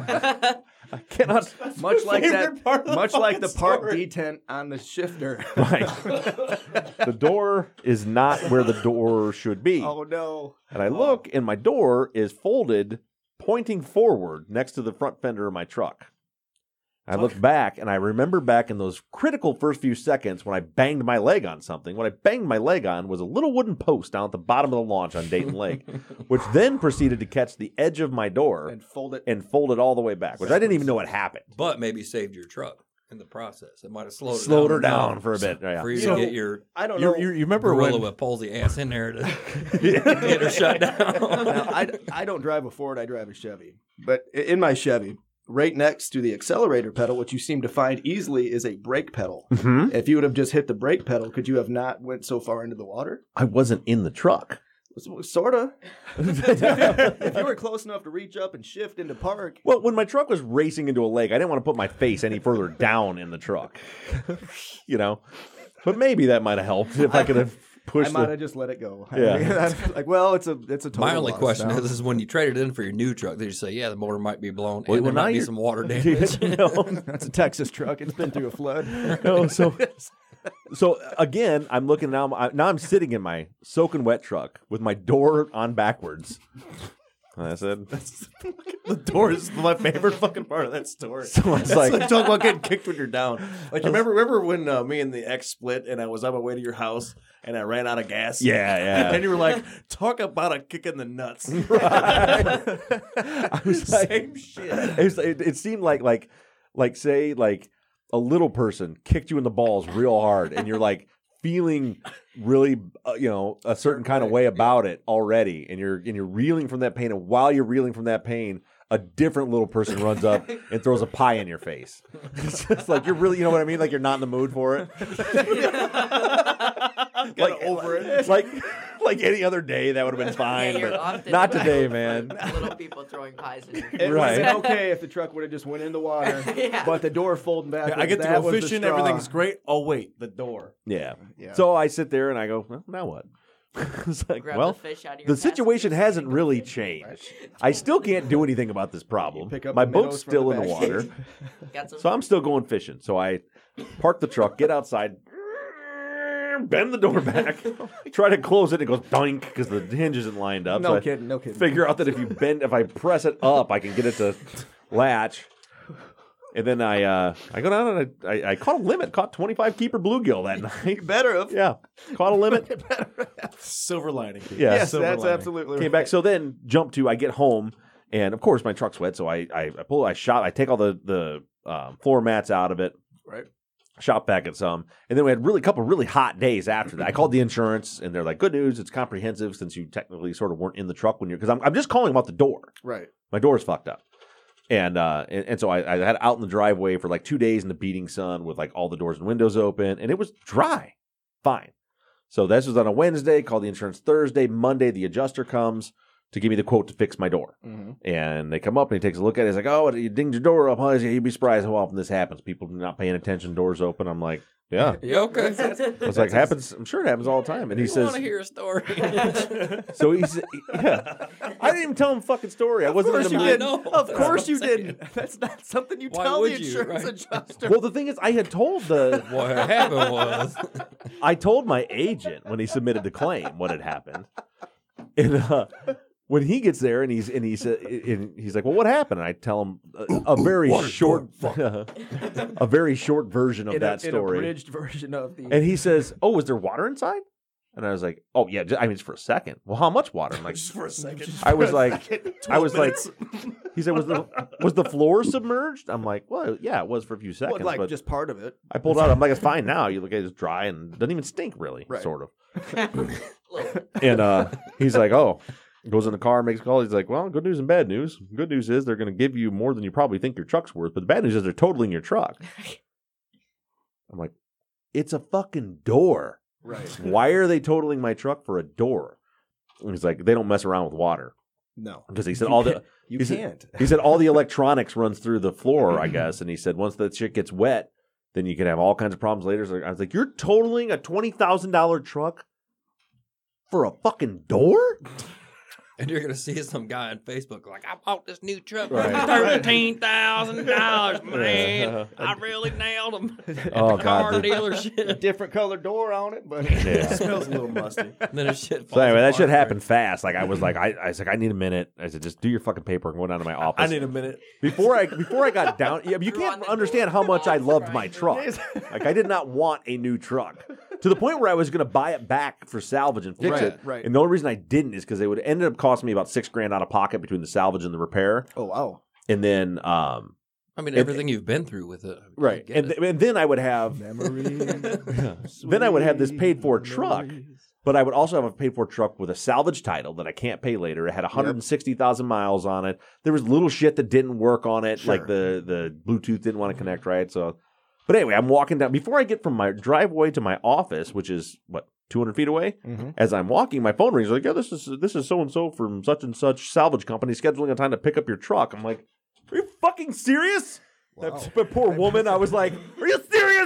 I cannot. Much like favorite that. part of the Much like the fucking part story. detent on the shifter. Right. The door is not where the door should be. Oh no. And I look, and my door is folded, pointing forward next to the front fender of my truck. I look back, and I remember back in those critical first few seconds when I banged my leg on something. What I banged my leg on was a little wooden post down at the bottom of the launch on Dayton Lake, which then proceeded to catch the edge of my door And fold it. and fold it all the way back, which I didn't even know what happened. But maybe saved your truck. in the process. It might have slowed, slowed it her down, down for a bit. Yeah. for you So, to get your I don't You, know. you, you remember gorilla when? with palsy ass in there to get her shut down. Now, I, I don't drive a Ford, I drive a Chevy. But i- in my Chevy, right next to the accelerator pedal, which you seem to find easily, is a brake pedal. Mhm. If you would have just hit the brake pedal, could you have not went so far into the water? I wasn't in the truck. Sort of. If you were close enough to reach up and shift into park, Well, when my truck was racing into a lake, I didn't want to put my face any further down in the truck. You know, but maybe that might have helped if I could have I pushed. might The, have just let it go. Yeah. like, well, it's a it's a total My only loss question now. is, is when you trade it in for your new truck, they just say, yeah, the motor might be blown Well, and there well, now might be you're- some water damage. no, That's a Texas truck. It's been through a flood. no, so so again, I'm looking now. I- Now I'm sitting in my soaking wet truck with my door on backwards. And I said, The door is my favorite fucking part of that story. so it's It's like, like, talk about getting kicked when you're down. Like, you remember, remember when uh, me and the ex split, and I was on my way to your house, and I ran out of gas. yeah, yeah. And you were like, "Talk about a kick in the nuts." I was like, Same shit. It, was, it, it seemed like like like say like a little person kicked you in the balls real hard, and you're like feeling really uh, you know a certain kind of way about it already, and you're and you're reeling from that pain, and while you're reeling from that pain, a different little person runs up and throws a pie in your face. It's just like you're really, you know what I mean? Like you're not in the mood for it. Like over it. Like like any other day that would have been Yeah, fine, you're but often not today, man. Little people throwing pies in your It Right. would have been okay if the truck would have just went in the water, Yeah. but the door folding back. I get to that go was the fishing. straw. Everything's great. Oh wait, the door. Yeah. Yeah. So I sit there and I go, well, now what? It's like, Grab well, the fish out of your the situation basket. hasn't really changed. I still can't do anything about this problem. Pick up My the minnows boat's from still the in the back. water. Got some So I'm still going fishing. So I park the truck, get outside, bend the door back, try to close it. It goes doink because the hinge isn't lined up. No so I kidding, no kidding. Figure out that if you bend, if I press it up, I can get it to latch. And then I uh, I go down and I, I, I caught a limit, caught twenty-five keeper bluegill that night. Better have. Yeah, caught a limit. Silver lining. Yeah. Yes, Silver that's lining. absolutely Came right. back. So then jump to I get home and of course my truck's wet. So I I, I pull I shop I take all the the um, floor mats out of it. Right. Shop back at some, and then we had really a couple really hot days after that. I called the insurance, and they're like, "Good news, it's comprehensive since you technically sort of weren't in the truck when you're." Because I'm I'm just calling about the door. Right. My door's fucked up, and uh and, and so I, I had it out in the driveway for like two days in the beating sun with like all the doors and windows open, and it was dry, fine. So this was on a Wednesday. Called the insurance Thursday. Monday, the adjuster comes to give me the quote to fix my door. Mm-hmm. And they come up and he takes a look at it. He's like, "Oh, you dinged your door up, huh?" He's like, "You'd be surprised how often this happens. People not paying attention, doors open." I'm like, "Yeah." You okay? It's like happens. I'm sure it happens all the time. And he I says, want to hear a story. "So he's yeah." I didn't even tell him a fucking story. I wasn't in course the you mood. I didn't. know. Of That's course what you I'm saying. didn't. That's not something you Why tell the would you, insurance right? adjuster. Well, the thing is, I had told the What happened was, I told my agent when he submitted the claim what had happened, and uh, when he gets there and he's and he's uh, and he's like, "Well, what happened?" And I tell him a, a very short, a very short version of in that a, in story, a abridged version of the. and he says, "Oh, was there water inside?" And I was like, "Oh yeah, just, I mean, it's for a second." Well, how much water? I'm like, Just for a second. I was like, I was like, minutes. he said, "Was the was the floor submerged?" I'm like, "Well, yeah, it was for a few seconds." Well, like but just part of it. I pulled out. I'm like, "It's fine now. You look at it, it's dry and doesn't even stink, really, Right. sort of." And uh, he's like, "Oh," goes in the car, makes a call. He's like, "Well, good news and bad news. Good news is they're going to give you more than you probably think your truck's worth, but the bad news is they're totaling your truck." I'm like, "It's a fucking door. Right. Why are they totaling my truck for a door?" And he's like, "They don't mess around with water." No. Because he said You all the can't- You he said- can't. he said all the electronics runs through the floor, I guess, and he said once that shit gets wet, then you can have all kinds of problems later. So I was like, "You're totaling a twenty thousand dollar truck for a fucking door?" and you're gonna see some guy on Facebook like, "I bought this new truck for Right. thirteen thousand dollars, man. I really nailed him at Oh, the God, car the- dealership." Different color door on it, but It Yeah. smells a little musty. And then his shit. So anyway, that falls shit apart. happened fast. Like I was like, I, I was like, I need a minute. I said, just do your fucking paperwork and go down to my office. I need a minute. before I before I got down. Yeah, you Drew on can't the understand door. how much I Oh, loved my Christ. truck. Like I did not want a new truck to the point where I was going to buy it back for salvage and fix Right, it. right. And the only reason I didn't is because it would ended up costing me about six grand out of pocket between the salvage and the repair. oh wow. And then um, I mean, And- everything you've been through with it. I Right. get And, it. th- and then I would have then I would have this paid for truck, but I would also have a paid for truck with a salvage title that I can't pay later. It had one hundred sixty thousand miles on it. There was little shit that didn't work on it, Sure. like the the Bluetooth didn't want to connect right. So, but anyway, I'm walking down before I get from my driveway to my office, which is what two hundred feet away. Mm-hmm. As I'm walking, my phone rings. Like, yeah, this is this is so and so from such and such salvage company scheduling a time to pick up your truck. I'm like, are you fucking serious? Wow. That, that poor woman. I was like, are you serious?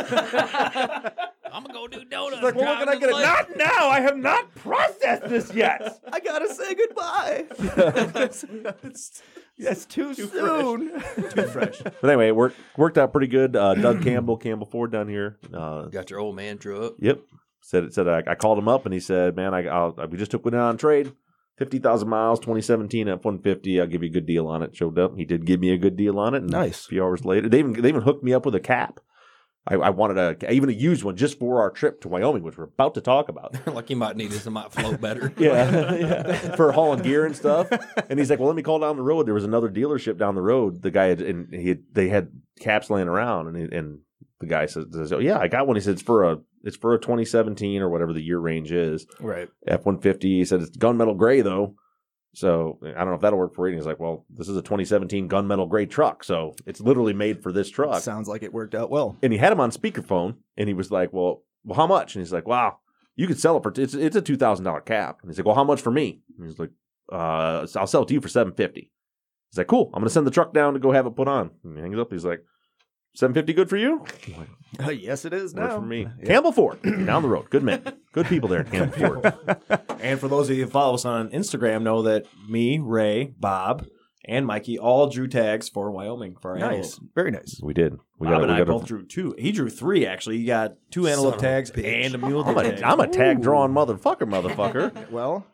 I'm gonna go do donuts. She's like, well, when can I get it? Not now. I have not processed this yet. I gotta say goodbye. That's, that's too, soon. Too fresh. But anyway, it worked worked out pretty good. Uh, Doug Campbell, Campbell Ford down here. Uh, Got your old man truck. yep. Said it. Said I, I called him up and he said, man, I I'll, we just took one on trade. fifty thousand miles, twenty seventeen F one fifty. I'll give you a good deal on it. Showed up. He did give me a good deal on it. And Nice. A few hours later, they even they even hooked me up with a cap. I, I wanted a even a used one just for our trip to Wyoming, which we're about to talk about. Like you might need this, it might float better. Yeah, yeah, for hauling gear and stuff. And he's like, "Well, let me call down the road." There was another dealership down the road. The guy had, and he had, they had caps laying around, and he, and the guy says, "Oh yeah, I got one." He said, "It's for a it's for a twenty seventeen or whatever the year range is, Right. F one fifty." He said, "It's gunmetal gray though." So I don't know if that'll work for you. And he's like, well, this is a twenty seventeen gunmetal gray truck, so it's literally made for this truck. Sounds like it worked out well. And he had him on speakerphone, and he was like, well, well, how much? And he's like, wow, you could sell it for it's it's a two thousand dollar cap. And he's like, well, how much for me? And he's like, uh, I'll sell it to you for seven fifty. He's like, cool, I'm gonna send the truck down to go have it put on. And he hangs up. He's like, seven fifty good for you? I'm like, Uh, yes, it is works now. for me. Yeah. Campbell Ford down the road, good men, good people there at Campbell Ford. And for those of you who follow us on Instagram, know that me, Ray, Bob, and Mikey all drew tags for Wyoming for our Nice. antelope. Very nice. We did. We Bob got. and We I got. both drew two. He drew three actually. He got two Son antelope of a tags bitch. and a mule I'm deer a, tag. I'm a tag drawing motherfucker, motherfucker. Well,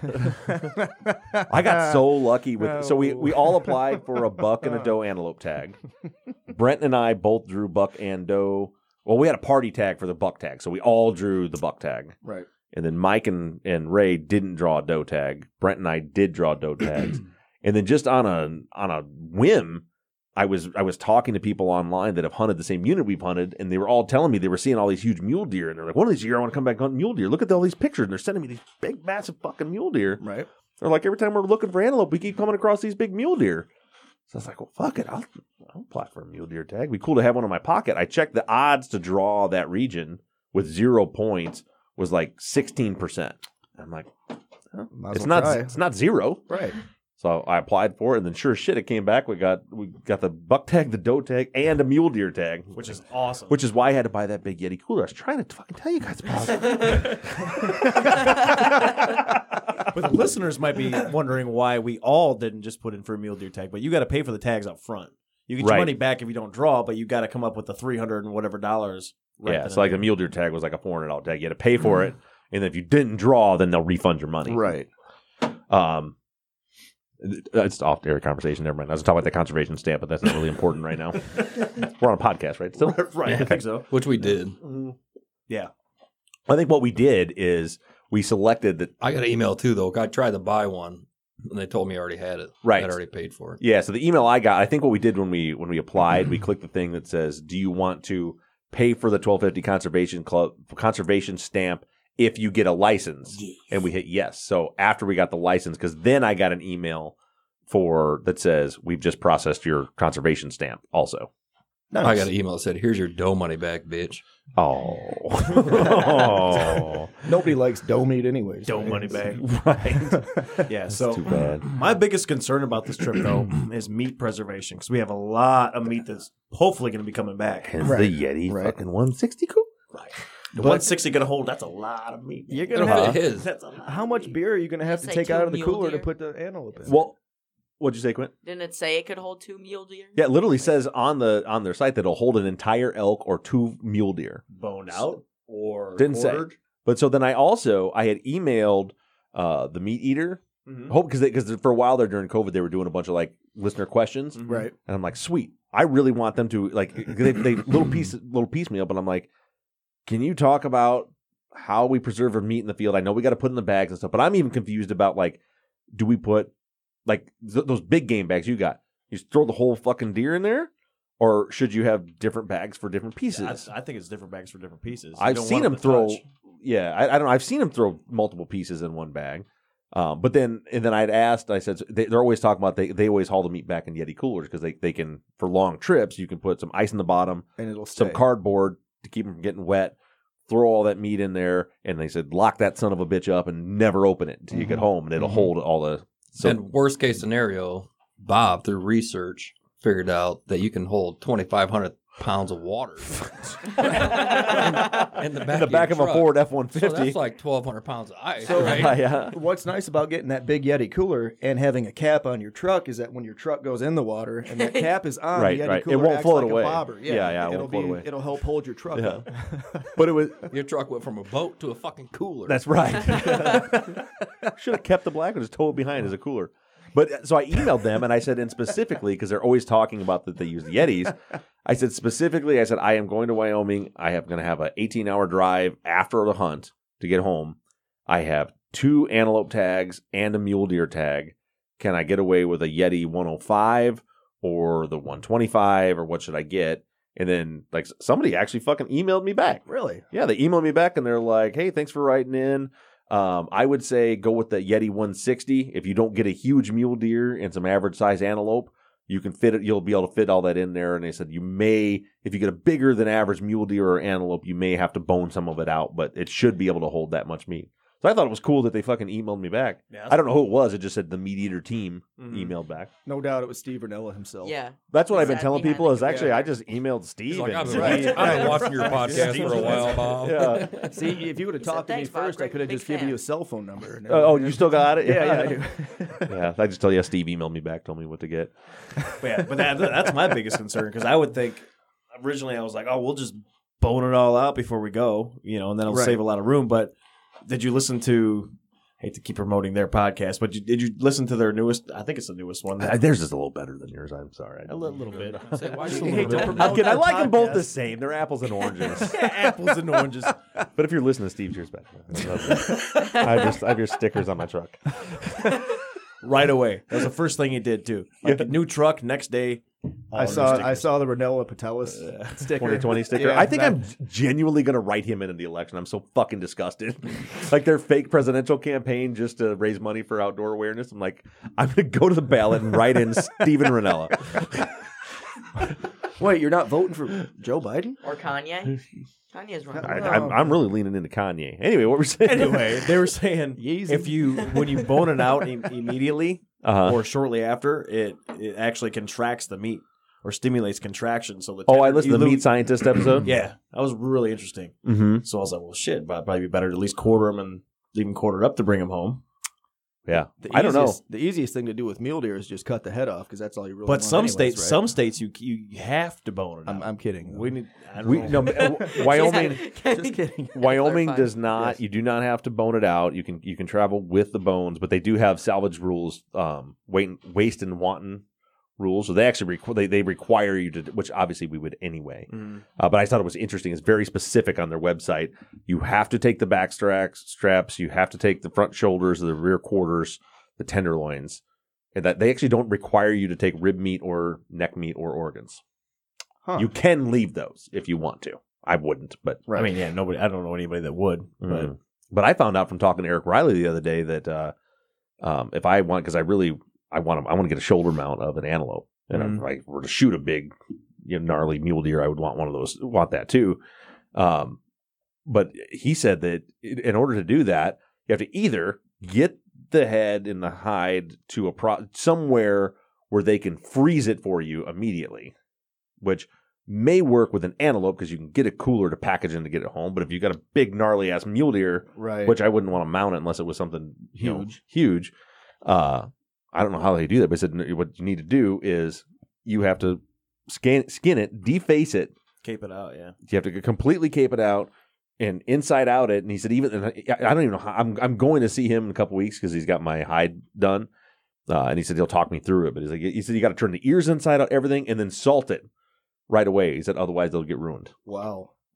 I got so lucky with. So we we all applied for a buck and a doe antelope tag. Brent and I both drew buck and doe. Well, we had a party tag for the buck tag, so we all drew the buck tag. right. And then Mike and, and Ray didn't draw a doe tag. Brent and I did draw doe tags. And then just on a on a whim, I was I was talking to people online that have hunted the same unit we've hunted, and they were all telling me they were seeing all these huge mule deer, and they're like, "One of these years I want to come back and hunt mule deer. Look at all these pictures." And they're sending me these big, massive fucking mule deer. Right. They're like, every time we're looking for antelope, we keep coming across these big mule deer. So I was like, well, fuck it. I'll, I'll apply for a mule deer tag. It'd be cool to have one in my pocket. I checked the odds to draw that region with zero points was like sixteen percent. I'm like, Might as it's well not try. it's not zero. Right. So I applied for it, and then sure as shit, it came back. We got we got the buck tag, the doe tag, and a mule deer tag, which is awesome. which is why I had to buy that big Yeti cooler. I was trying to fucking tell you guys about it. But the listeners might be wondering why we all didn't just put in for a mule deer tag, but you got to pay for the tags up front. You get Right. your money back if you don't draw, but you got to come up with the three hundred and whatever dollars. Right Yeah, then so like and the mule deer tag was like a four hundred dollar tag. You had to pay for it, and then if you didn't draw, then they'll refund your money. Right. Um, it's off air conversation. Never mind. I was talking about the conservation stamp, but that's not really important right now. We're on a podcast, right? Still, there. Right, I think so. Which we did. Yeah. I think what we did is we selected the I got an email too, though. I tried to buy one, and they told me I already had it. Right. I'd already paid for it. yeah. So the email I got, I think what we did when we when we applied, we clicked the thing that says, "Do you want to pay for the twelve fifty conservation club conservation stamp if you get a license?" Yes. And we hit yes. So after we got the license, because then I got an email for that says we've just processed your conservation stamp. Also, Nice. I got an email that said, "Here's your dough money back, bitch." oh, oh, Nobody likes dough meat anyways. Dough right? money bag. right. Yeah, so Too bad. my biggest concern about this trip, though, is meat preservation because we have a lot of meat that's hopefully going to be coming back. Hence Right. the Yeti Right. fucking one sixty cool. The one sixty going to hold, that's a lot of meat. You're It'll gonna have. fit his. That's a lot How of much meat. beer are you gonna have to Say take two out of the mule cooler to deer? put the antelope in? Well, what'd you say, Quint? Didn't it say it could hold two mule deer? Yeah, it literally says on the on their site that it'll hold an entire elk or two mule deer. Boned out or Didn't say. quartered? But so then I also I had emailed uh, the meat eater. Mhm. Hope because because for a while there during COVID they were doing a bunch of like listener questions, Mhm. Right. and I'm like, sweet. I really want them to like they, they little piece little piecemeal, but I'm like, can you talk about how we preserve our meat in the field? I know we got to put it in the bags and stuff, but I'm even confused about like, do we put like th- those big game bags you got? You just throw the whole fucking deer in there, or should you have different bags for different pieces? I, I think it's different bags for different pieces. You I've don't seen want him to throw. touch. Yeah, I, I don't know. I've seen him throw multiple pieces in one bag. Um, but then, and then I'd asked. I said they, they're always talking about they they always haul the meat back in Yeti coolers because they they can for long trips. You can put some ice in the bottom, and it'll stay. some cardboard to keep them from getting wet. Throw all that meat in there, and they said lock that son of a bitch up and never open it until Mm-hmm. you get home, and it'll Mm-hmm. hold all the. So and worst case scenario, Bob, through research, figured out that you can hold twenty-five hundred pounds of water in, in the back, in the back of, your a truck. Ford F one So fifty. that's like twelve hundred pounds of ice, So- right? yeah. What's nice about getting that big Yeti cooler and having a cap on your truck is that when your truck goes in the water and that cap is on, Right, the Yeti right. It cooler won't acts float like away. a bobber. Yeah, Yeah, yeah, it it'll won't float be, away. It'll help hold your truck Yeah. up. But it was. Your truck went from a boat to a fucking cooler. That's right. Should have kept the black one, just towed behind as a cooler. But so I emailed them and I said, and specifically, because they're always talking about that they use the Yetis, I said specifically, I said, I am going to Wyoming. I am going to have an eighteen hour drive after the hunt to get home. I have two antelope tags and a mule deer tag. Can I get away with a Yeti one oh five or the one twenty-five or what should I get? And then like somebody actually fucking emailed me back. Really? Yeah, they emailed me back and they're like, hey, thanks for writing in. Um, I would say go with the Yeti one sixty. If you don't get a huge mule deer and some average size antelope, you can fit it. You'll be able to fit all that in there. And they said you may, if you get a bigger than average mule deer or antelope, you may have to bone some of it out, but it should be able to hold that much meat. So I thought it was cool that they fucking emailed me back. Yeah, I don't know who it was. It just said the Meat Eater team Mhm. emailed back. No doubt it was Steve Ranella himself. Yeah. That's what I've been Sat telling behind people the is actually computer. I just emailed Steve. He's like, and I've been, Right. watching, I've been watching your podcast for a while, Bob. yeah. See, if you would have He said, talked to me "Thanks, Bob. first, I Great- could have big just given fan." you a cell phone number. and Oh, you still got it? Yeah, yeah, I do. Yeah, I just tell you, Steve emailed me back, told me what to get. But yeah, but that, that's my biggest concern because I would think originally I was like, oh, we'll just bone it all out before we go, you know, and then it'll Right. save a lot of room. But did you listen to? Hate to keep promoting their podcast, but you, did you listen to their newest? I think it's the newest one. Uh, theirs is a little better than yours. I'm sorry. a little, little bit. Say, why Just you a hate little to bit. promote I'm kidding. I that like them both podcast. the same. They're apples and oranges. Apples and oranges. But if you're listening to Steve's, yours better. I have, your, I have your stickers on my truck. Right away. That was the first thing he did too. Like a new truck. Next day, all I new saw I stickers. saw the Ranella Patelis sticker. twenty twenty sticker. Yeah, I think that- I'm genuinely going to write him into the election. I'm so fucking disgusted. Like their fake presidential campaign just to raise money for outdoor awareness. I'm like, I'm going to go to the ballot and write in Steven Ranella. Wait, you're not voting for Joe Biden? Or Kanye. Kanye's running. I, I'm, I'm really leaning into Kanye. Anyway, what we're saying? Anyway, they were saying Yeezy. if you when you bone it out im- immediately Uh-huh. or shortly after, it it actually contracts the meat or stimulates contraction. So the Oh, I tender- listened to you the lose- Meat Scientist episode. Yeah, that was really interesting. Mm-hmm. So I was like, well, shit, but it'd probably be better to at least quarter them and leave them quartered up to bring them home. Yeah. The I don't know. easiest- The easiest thing to do with mule deer is just cut the head off because that's all you really. But want some anyways, states, right? some states, you you have to bone it out. I'm, I'm kidding. though. we need. I don't We, know. no, uh, Wyoming. Just kidding. Wyoming Clarify. does not. Yes. You do not have to bone it out. You can you can travel with the bones, but they do have salvage rules, um, weight, waste and wanton rules. So they actually requ- they they require you to, which obviously we would anyway. Mm. Uh, but I thought it was interesting. It's very specific on their website. You have to take the back straps. Straps. You have to take the front shoulders, the rear quarters, the tenderloins, and that they actually don't require you to take rib meat or neck meat or organs. Huh. You can leave those if you want to. I wouldn't, but I mean, yeah, nobody. I don't know anybody that would. But Mm. But I found out from talking to Eric Riley the other day that uh, um, if I want, because I really I want to, I want to get a shoulder mount of an antelope, and Mhm. if I were to shoot a big, you know, gnarly mule deer, I would want one of those. Want that too. Um, but he said that in order to do that, you have to either get the head and the hide to a pro- somewhere where they can freeze it for you immediately, which may work with an antelope because you can get a cooler to package in to get it home. But if you got a big gnarly ass mule deer, Right. which I wouldn't want to mount it unless it was something you know, Huge. huge. Uh, I don't know how they do that, but I said what you need to do is you have to skin skin it, deface it. cape it out. Yeah. You have to completely cape it out and inside out it. And he said even and I I don't even know how I'm I'm going to see him in a couple weeks because he's got my hide done. Uh, and he said he'll talk me through it, but he's like he said you got to turn the ears inside out, everything, and then salt it right away. He said otherwise they'll get ruined. Wow.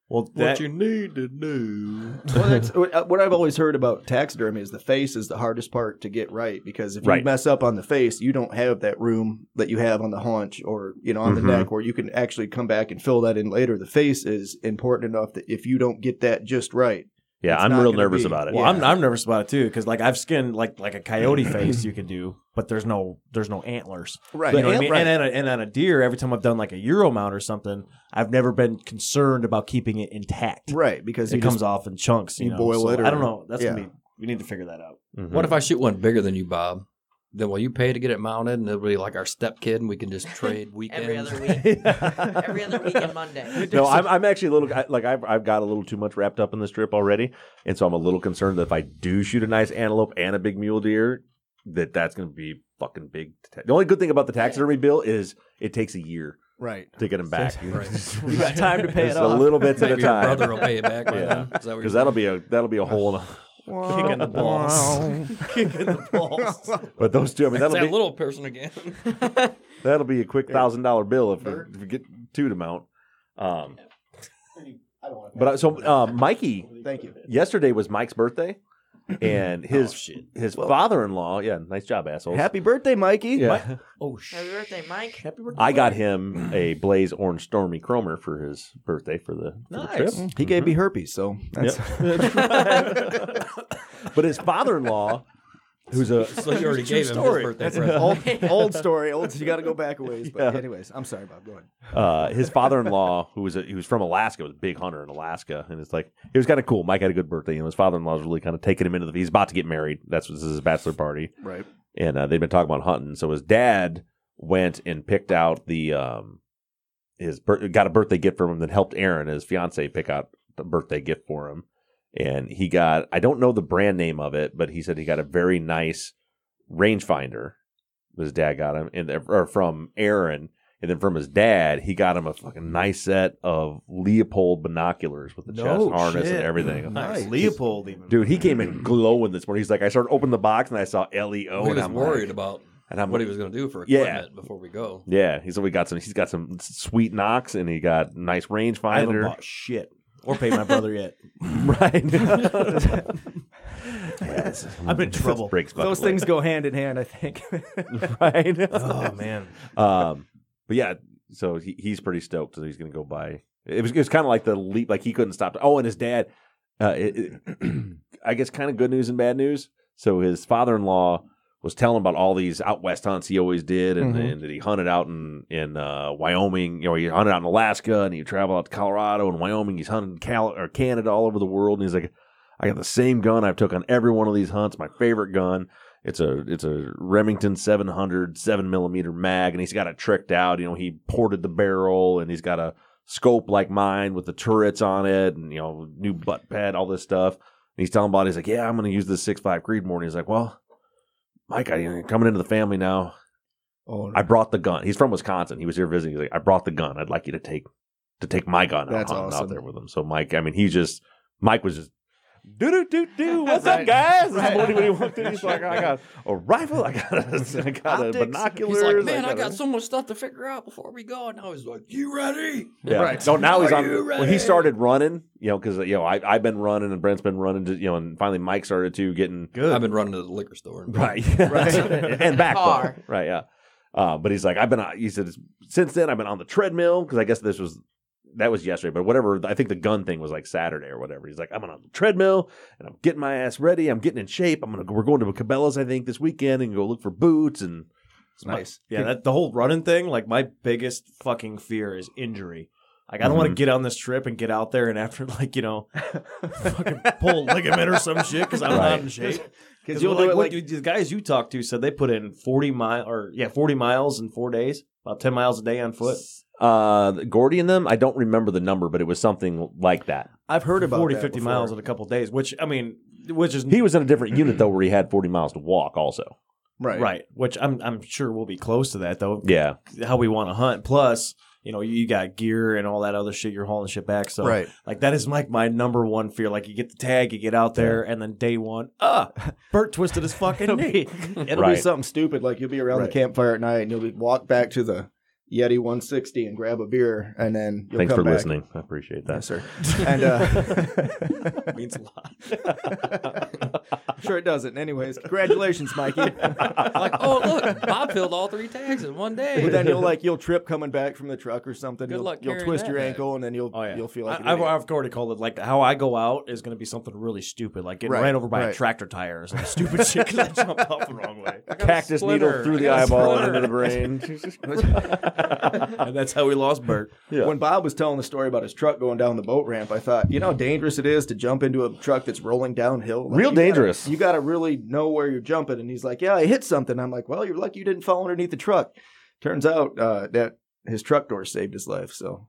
Well, that, What you need to do. Well, that's what I've always heard about taxidermy is the face is the hardest part to get right because if you Right. mess up on the face, you don't have that room that you have on the haunch or you know on Mhm. the neck where you can actually come back and fill that in later. The face is important enough that if you don't get that just right, Yeah, It's I'm not real gonna nervous be- about it. well, Yeah. I'm I'm nervous about it too because like I've skinned like like a coyote face you could do, but there's no there's no antlers. right? You know what I mean? Right. And, on a, and on a deer, every time I've done like a Euro mount or something, I've never been concerned about keeping it intact. right, because It you comes just, off in chunks. You, you know, boil so it or- I don't know. That's yeah. gonna be. We need to figure that out. Mhm. What if I shoot one bigger than you, Bob? Then will you pay to get it mounted, and it'll be like our step kid, and we can just trade weekends? Every other week. Every other weekend Monday. No, I'm, I'm actually a little I- like I've I've got a little too much wrapped up in this trip already, and so I'm a little concerned that if I do shoot a nice antelope and a big mule deer, that that's going to be fucking big. The only good thing about the taxidermy bill is it takes a year right. to get them back. Right. You got time to pay It's it a off. little bits at a Maybe your time. brother will pay it back by Yeah. then. Is that what you're Because that'll be a that'll be a hole in a. Kick in the balls. Kick in the balls. But those two, I mean, That's that'll that be little person again. that'll be a quick thousand dollar bill if, we- if we get two to mount. Um, I don't want to but I- so uh, Mikey, Thank you. yesterday was Mike's birthday, and his Oh, shit. his father-in-law. Yeah, nice job, assholes. Happy birthday, Mikey. Yeah. Oh shit! Happy birthday, Mike. Happy birthday! I got him a Blaze Orange Stormy Chromer for his birthday for the, for the Nice. trip. He gave me herpes, so that's But his father-in-law, who's a So you already True gave him story. his birthday that's present. an old, old story. Old, you got to go back a ways. But Yeah. anyways, I'm sorry, Bob. Go ahead. uh, his father-in-law, who was a, he was from Alaska, was a big hunter in Alaska, and it's like it was kind of cool. Mike had a good birthday, and his father-in-law was really kind of taking him into the. He's about to get married. That's this is his bachelor party, Right. and uh, they've been talking about hunting. So his dad went and picked out the um, his bir- got a birthday gift from him that helped Aaron, his fiance, pick out the birthday gift for him, and he got I don't know the brand name of it, but he said he got a very nice rangefinder. His dad got him, and or from Aaron. And then from his dad, he got him a fucking nice set of Leopold binoculars with the No chest harness shit. and everything. Nice. Leopold even. Dude, he came in glowing this morning. He's like, I started opening the box and I saw L E O. He and was I'm worried like, about and I'm what he was going to do for Yeah. equipment before we go. Yeah, he's we got some. He's got some sweet knocks and he got nice I haven't rangefinder. bought shit or paid my brother yet. Right. I'm in trouble. Breaks fucking Those legs. things go hand in hand, I think. right. Oh man. Um, but yeah, so he, he's pretty stoked. So he's going to go buy. It was it was kind of like the leap. Like he couldn't stop. Oh, and his dad. Uh, it, it, I guess kind of good news and bad news. So his father-in-law was telling about all these out west hunts he always did, and, Mhm. and that he hunted out in in uh, Wyoming. You know, he hunted out in Alaska, and he traveled out to Colorado and Wyoming. He's hunted in Cal- or Canada, all over the world. And he's like, I got the same gun I've took on every one of these hunts. My favorite gun. It's a it's a Remington seven hundred seven millimeter mag, and he's got it tricked out. You know, he ported the barrel, and he's got a scope like mine with the turrets on it, and you know, new butt pad, all this stuff. And he's telling about, he's like, yeah, I'm going to use this six five Creedmoor. And he's like, well, Mike, I, you're coming into the family now. Oh, I brought the gun. He's from Wisconsin. He was here visiting. He's like, I brought the gun. I'd like you to take to take my gun out, That's hunting out awesome. there with him. So Mike, I mean, he just Mike was just. Do do do do. What's Right. up, guys? This Right. morning when he walked in, he's like, "I got a rifle. I got a, I got a Optics. binoculars. He's like, man, I a-" got so much stuff to figure out before we go. And now he's like, you ready? Yeah. Right. So now he's Are on. you When he ready? started running, you know, because you know I I've been running and Brent's been running, to, you know, and finally Mike started to getting Good. I've been running to the liquor store. And right, Right. and back Car. though. Right, yeah. Uh, but he's like, I've been. on- He said since then I've been on the treadmill because I guess this was that was yesterday, but whatever. I think the gun thing was like Saturday or whatever. He's like, I'm on the treadmill and I'm getting my ass ready. I'm getting in shape. I'm gonna. We're going to Cabela's, I think, this weekend and go look for boots and. it's nice. Yeah, that the whole running thing, like my biggest fucking fear is injury. Like I don't want to Mhm. get on this trip and get out there and after like, you know, fucking pull a ligament or some shit because I'm Right. not in shape. Because Because you'll do it what like the guys you talked to said they put in forty mile or yeah, forty miles in four days, about ten miles a day on foot. Uh, Gordy and them, I don't remember the number, but it was something like that. I've heard about forty, that fifty before. miles in a couple days, which I mean, which is He was in a different unit though, where he had forty miles to walk. Also, Right. right. Which I'm I'm sure we'll be close to that though. yeah, How we want to hunt. Plus, you know, you got gear and all that other shit. You're hauling shit back. So, Right. like, that is like my number one fear. Like, you get the tag, you get out there, and then day one, ah, Bert twisted his fucking knee. It'll Right. be something stupid like you'll be around Right. the campfire at night and you'll be walk back to the Yeti one sixty and grab a beer, and then you'll Thanks come for back. listening. I appreciate that. Yes, sir. And uh, means a lot. I'm sure it doesn't. Anyways, congratulations, Mikey. Like, oh look, Bob filled all three tags in one day. But then you'll like you'll trip coming back from the truck or something. Good you'll, luck you'll carrying twist that your bag. ankle, and then you'll Oh yeah, you'll feel like an I, I've, idiot. I've already called it like how I go out is going to be something really stupid, like getting Right, ran over by a right. tractor tire or some stupid shit because I jumped off the wrong way. Cactus splinter. needle through I the got a eyeball and splinter. into the brain. And that's how we lost Bert. Yeah. When Bob was telling the story about his truck going down the boat ramp, I thought, you know how dangerous it is to jump into a truck that's rolling downhill? Like, Real you gotta- dangerous. you got to really know where you're jumping. And he's like, yeah, I hit something. I'm like, well, you're lucky you didn't fall underneath the truck. Turns out uh, that his truck door saved his life. So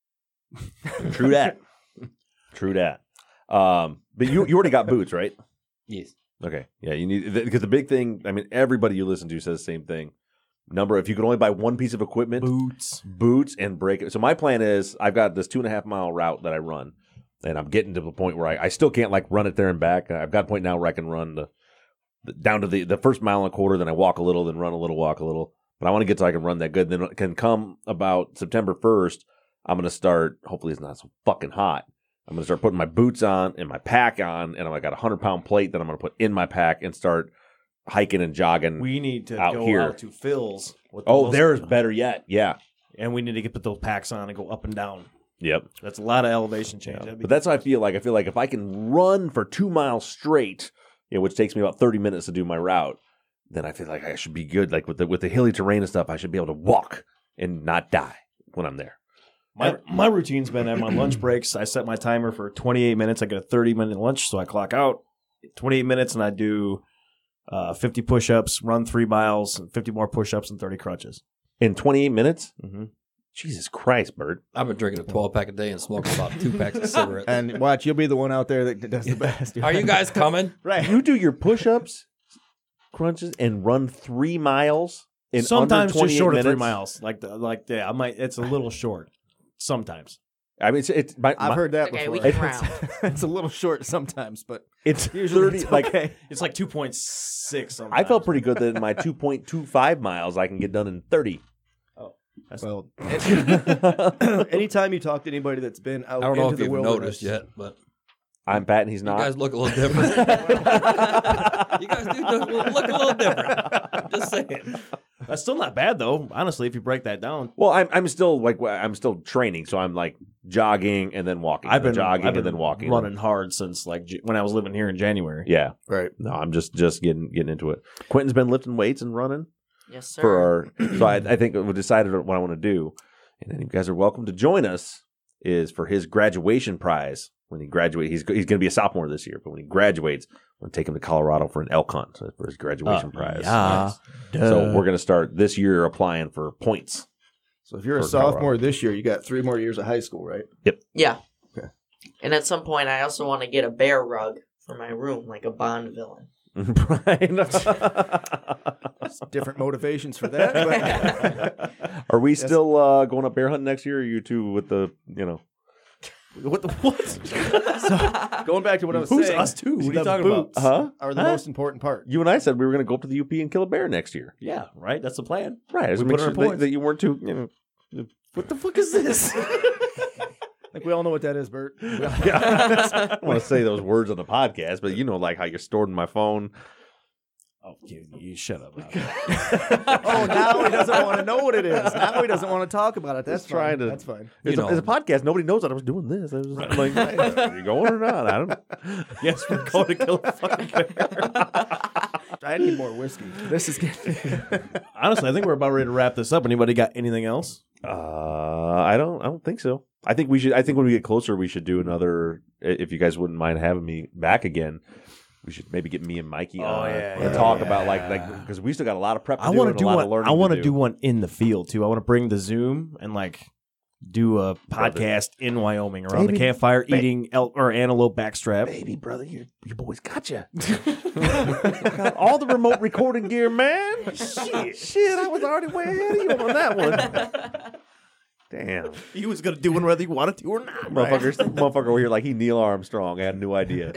True that. True that. Um, but you you already got boots, right? Yes. Okay. Yeah, you need because the big thing. I mean, everybody you listen to says the same thing. Number, if you could only buy one piece of equipment, Boots. boots and brake. So my plan is, I've got this two and a half mile route that I run, and I'm getting to the point where I, I still can't like run it there and back. I've got a point now where I can run the, the down to the the first mile and a quarter, then I walk a little, then run a little, walk a little. But I want to get so I can run that good. Then it can come about September first. I'm gonna start. Hopefully, it's not so fucking hot. I'm going to start putting my boots on and my pack on, and I got a hundred pound plate that I'm going to put in my pack and start hiking and jogging. We need to Out go here. out to Phil's. With the oh, most- there's better yet. Yeah. And we need to get put those packs on and go up and down. Yep. That's a lot of elevation change. Yeah. That'd be But that's how I feel like. I feel like if I can run for two miles straight, you know, which takes me about thirty minutes to do my route, then I feel like I should be good. Like with the with the hilly terrain and stuff, I should be able to walk and not die when I'm there. My my routine's been at my lunch breaks. I set my timer for twenty-eight minutes. I get a thirty minute lunch, so I clock out twenty-eight minutes, and I do uh, fifty push-ups, run three miles, and fifty more push-ups, and thirty crunches. In twenty-eight minutes? Mm-hmm. Jesus Christ, Bert. I've been drinking a twelve pack a day and smoking about two packs of cigarettes. and watch, you'll be the one out there that does the best. Are you guys coming? right? You do your push-ups, crunches, and run three miles in Sometimes under just short twenty-eight of three minutes? miles. Like the, like yeah, I might. It's a little short. Sometimes. I mean, it's it's my, I've my- heard that Okay, before. we can it's, round. it's a little short sometimes, but it's usually thirty. it's Like okay. It's like two point six. I felt pretty good that in my two point two five miles, I can get done in thirty. Well, anytime you talk to anybody that's been out I don't know into if the you've wilderness, noticed yet, but I'm fat and he's you not. guys look a little different. You guys do look look a little different. Just saying. That's still not bad though. Honestly, if you break that down. Well, I'm I'm still like I'm still training, so I'm like jogging and then walking. I've been jogging I've been and then walking, running hard since like J- when I was living here in January. Yeah, right? no, I'm just just getting getting into it. Quentin's been lifting weights and running Yes, sir. for our. So I, I think we decided what I want to do, and then you guys are welcome to join us. Is for his graduation prize when he graduates. He's he's going to be a sophomore this year, but when he graduates, I'm going to take him to Colorado for an elk hunt for his graduation Uh, prize. yeah. So we're going to start this year applying for points. So if you're a For sophomore Colorado. this year, you got three more years of high school, right? Yeah. Okay. And at some point, I also want to get a bear rug for my room, like a Bond villain. Brian. Different motivations for that. But Are we still uh, going up bear hunting next year? Or are you two with the, you know? What the what? so, going back to what I was Who's saying, us two? What are you the talking about? boots Huh? are the Huh? most important part. You and I said we were going to go up to the U P and kill a bear next year. Yeah, right. That's the plan. Right. I just We make put sure our that, points. that you weren't too, you know. What the fuck is this? I think we all know what that is, Bert. Yeah. I don't want to say those words on the podcast, but you know, like how you're stored in my phone. Oh, you, you shut up. oh, now he doesn't want to know what it is. Now he doesn't want to talk about it. That's Just fine. trying to- That's fine. It's, know. a, it's a podcast. Nobody knows that I was doing this. I was just like, hey, are you going or not? I don't. Yes, we're going to kill a fucking bear. I need more whiskey. This is getting. Honestly, I think we're about ready to wrap this up. Anybody got anything else? Uh, I don't. I don't think so. I think we should. I think when we get closer, we should do another. If you guys wouldn't mind having me back again, we should maybe get me and Mikey Oh, on yeah, and yeah, talk yeah. about like like because we still got a lot of prep. To I do want and to do a lot one. Of learning I want to to do do one in the field too. I want to bring the Zoom and like do a podcast in Wyoming around Baby. the campfire, Ba- eating elk or antelope backstrap. Baby brother, your your boys got you. Got all the remote recording gear, man. Shit, shit, I was already way ahead of you on that one. Damn, He was gonna do one whether he wanted to or not. motherfucker, motherfucker over here like he Neil Armstrong. I had no idea.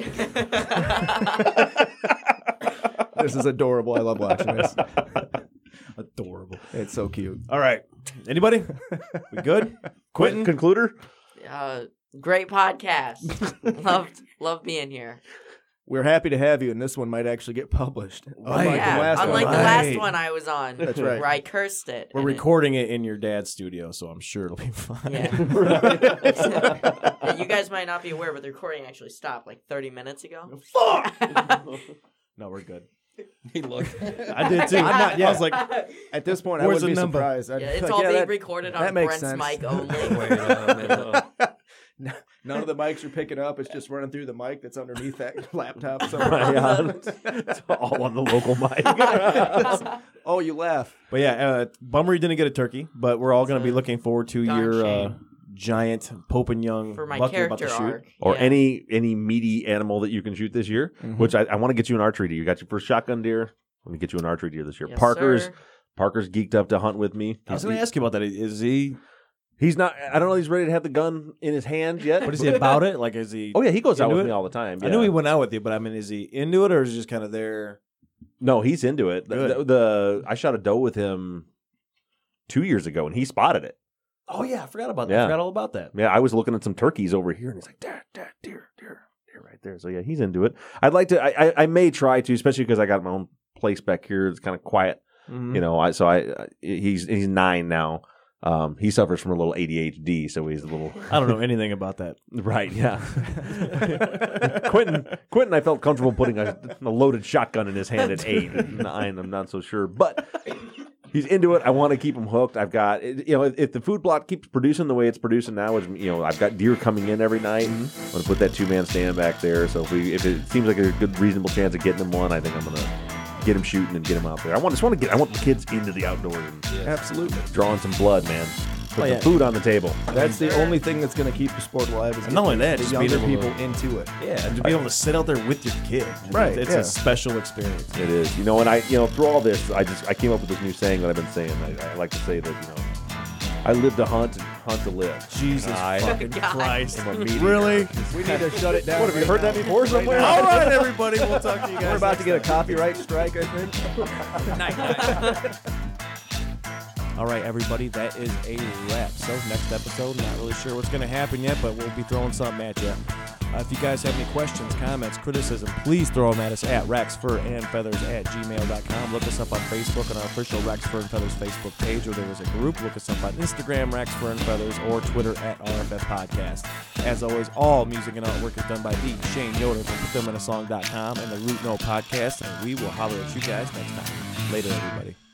This is adorable. I love watching this. Adorable. It's so cute. All right. Anybody? We good? Quentin? Concluder? Uh, great podcast. Loved love being here. We're happy to have you, and this one might actually get published. Right. Unlike yeah, the last unlike one. the Right. last one I was on, That's right. where I cursed it. We're and it- recording it in your dad's studio, so I'm sure it'll be fine. Yeah. Yeah, you guys might not be aware, but the recording actually stopped like thirty minutes ago. Fuck! No, we're good. He looked. I did too. I'm not- yeah. I was like, At this point, Where's I wouldn't the be number? surprised. I'd Yeah, be it's like, all yeah, being that- recorded that on makes Brent's sense. mic only. Wait a minute. None of the mics are picking up. It's just running through the mic that's underneath that laptop. So Yeah. It's all on the local mic. oh, you laugh. but yeah, uh, bummer you didn't get a turkey, but we're all going to be looking forward to Darn your uh, shame. giant Pope and Young For my buck you're about to character shoot. arc. Or yeah. any any meaty animal that you can shoot this year, Mhm. which I, I want to get you an archery deer. You got your first shotgun deer. Let me get you an archery deer this year. Yes, Parker's sir. Parker's geeked up to hunt with me. I was He's, going to ask you about that. Is he, he's not. I don't know. He's ready to have the gun in his hand yet. what is he about it? Like, is he, Oh yeah, he goes out into with it? me all the time. I knew yeah. he went out with you, but I mean, is he into it or is he just kind of there? No, he's into it. The, Good. the, the I shot a doe with him two years ago, and he spotted it. Oh, yeah, I forgot about that. Yeah. I forgot all about that. Yeah, I was looking at some turkeys over here, and he's like, "Dad, dad, deer, deer, deer, right there." So yeah, he's into it. I'd like to. I, I, I may try to, especially because I got my own place back here. It's kind of quiet, Mhm. you know. I so I I- he's he's nine now. Um, he suffers from a little A D H D, so he's a little I don't know anything about that. right. Yeah, Quentin, Quentin, I felt comfortable putting a, a loaded shotgun in his hand at eight. At nine, I'm not so sure, but he's into it. I want to keep him hooked. I've got, you know, if, if the food plot keeps producing the way it's producing now, which, you know, I've got deer coming in every night. I'm going to put that two man stand back there. So if we, if it seems like a good, reasonable chance of getting him one, I think I'm going to get him shooting and get him out there. I want, just want to get, I want the kids into the outdoors and Absolutely. drawing some blood, man. Put Oh, the yeah. food on the table. That's the only thing that's going to keep the sport alive. Is And not only getting that, the just younger being able people to- into it. Yeah, and to be able to sit out there with your kid. Right, It's yeah. a special experience. It is, you know, and I, you know, through all this, I just, I came up with this new saying that I've been saying. I, I like to say that, you know, I live to hunt and hunt to live. Jesus I fucking God. Christ. am a meat eater. Really? We need to shut it down. What, have you right heard that now. before somewhere? All right, everybody. We'll talk to you guys. We're about next to get a time. copyright strike, I think. Night, night. All right, everybody, that is a wrap. So next episode, not really sure what's going to happen yet, but we'll be throwing something at you. Uh, if you guys have any questions, comments, criticism, please throw them at us at raxfurandfeathers at gmail dot com. Look us up on Facebook on our official Rax Fur and Feathers Facebook page, or there is a group. Look us up on Instagram, Rax Fur and Feathers, or Twitter at R F F Podcast. As always, all music and artwork is done by the Shane Yoder from put them in a song dot com and the Root No Podcast, and we will holler at you guys next time. Later, everybody.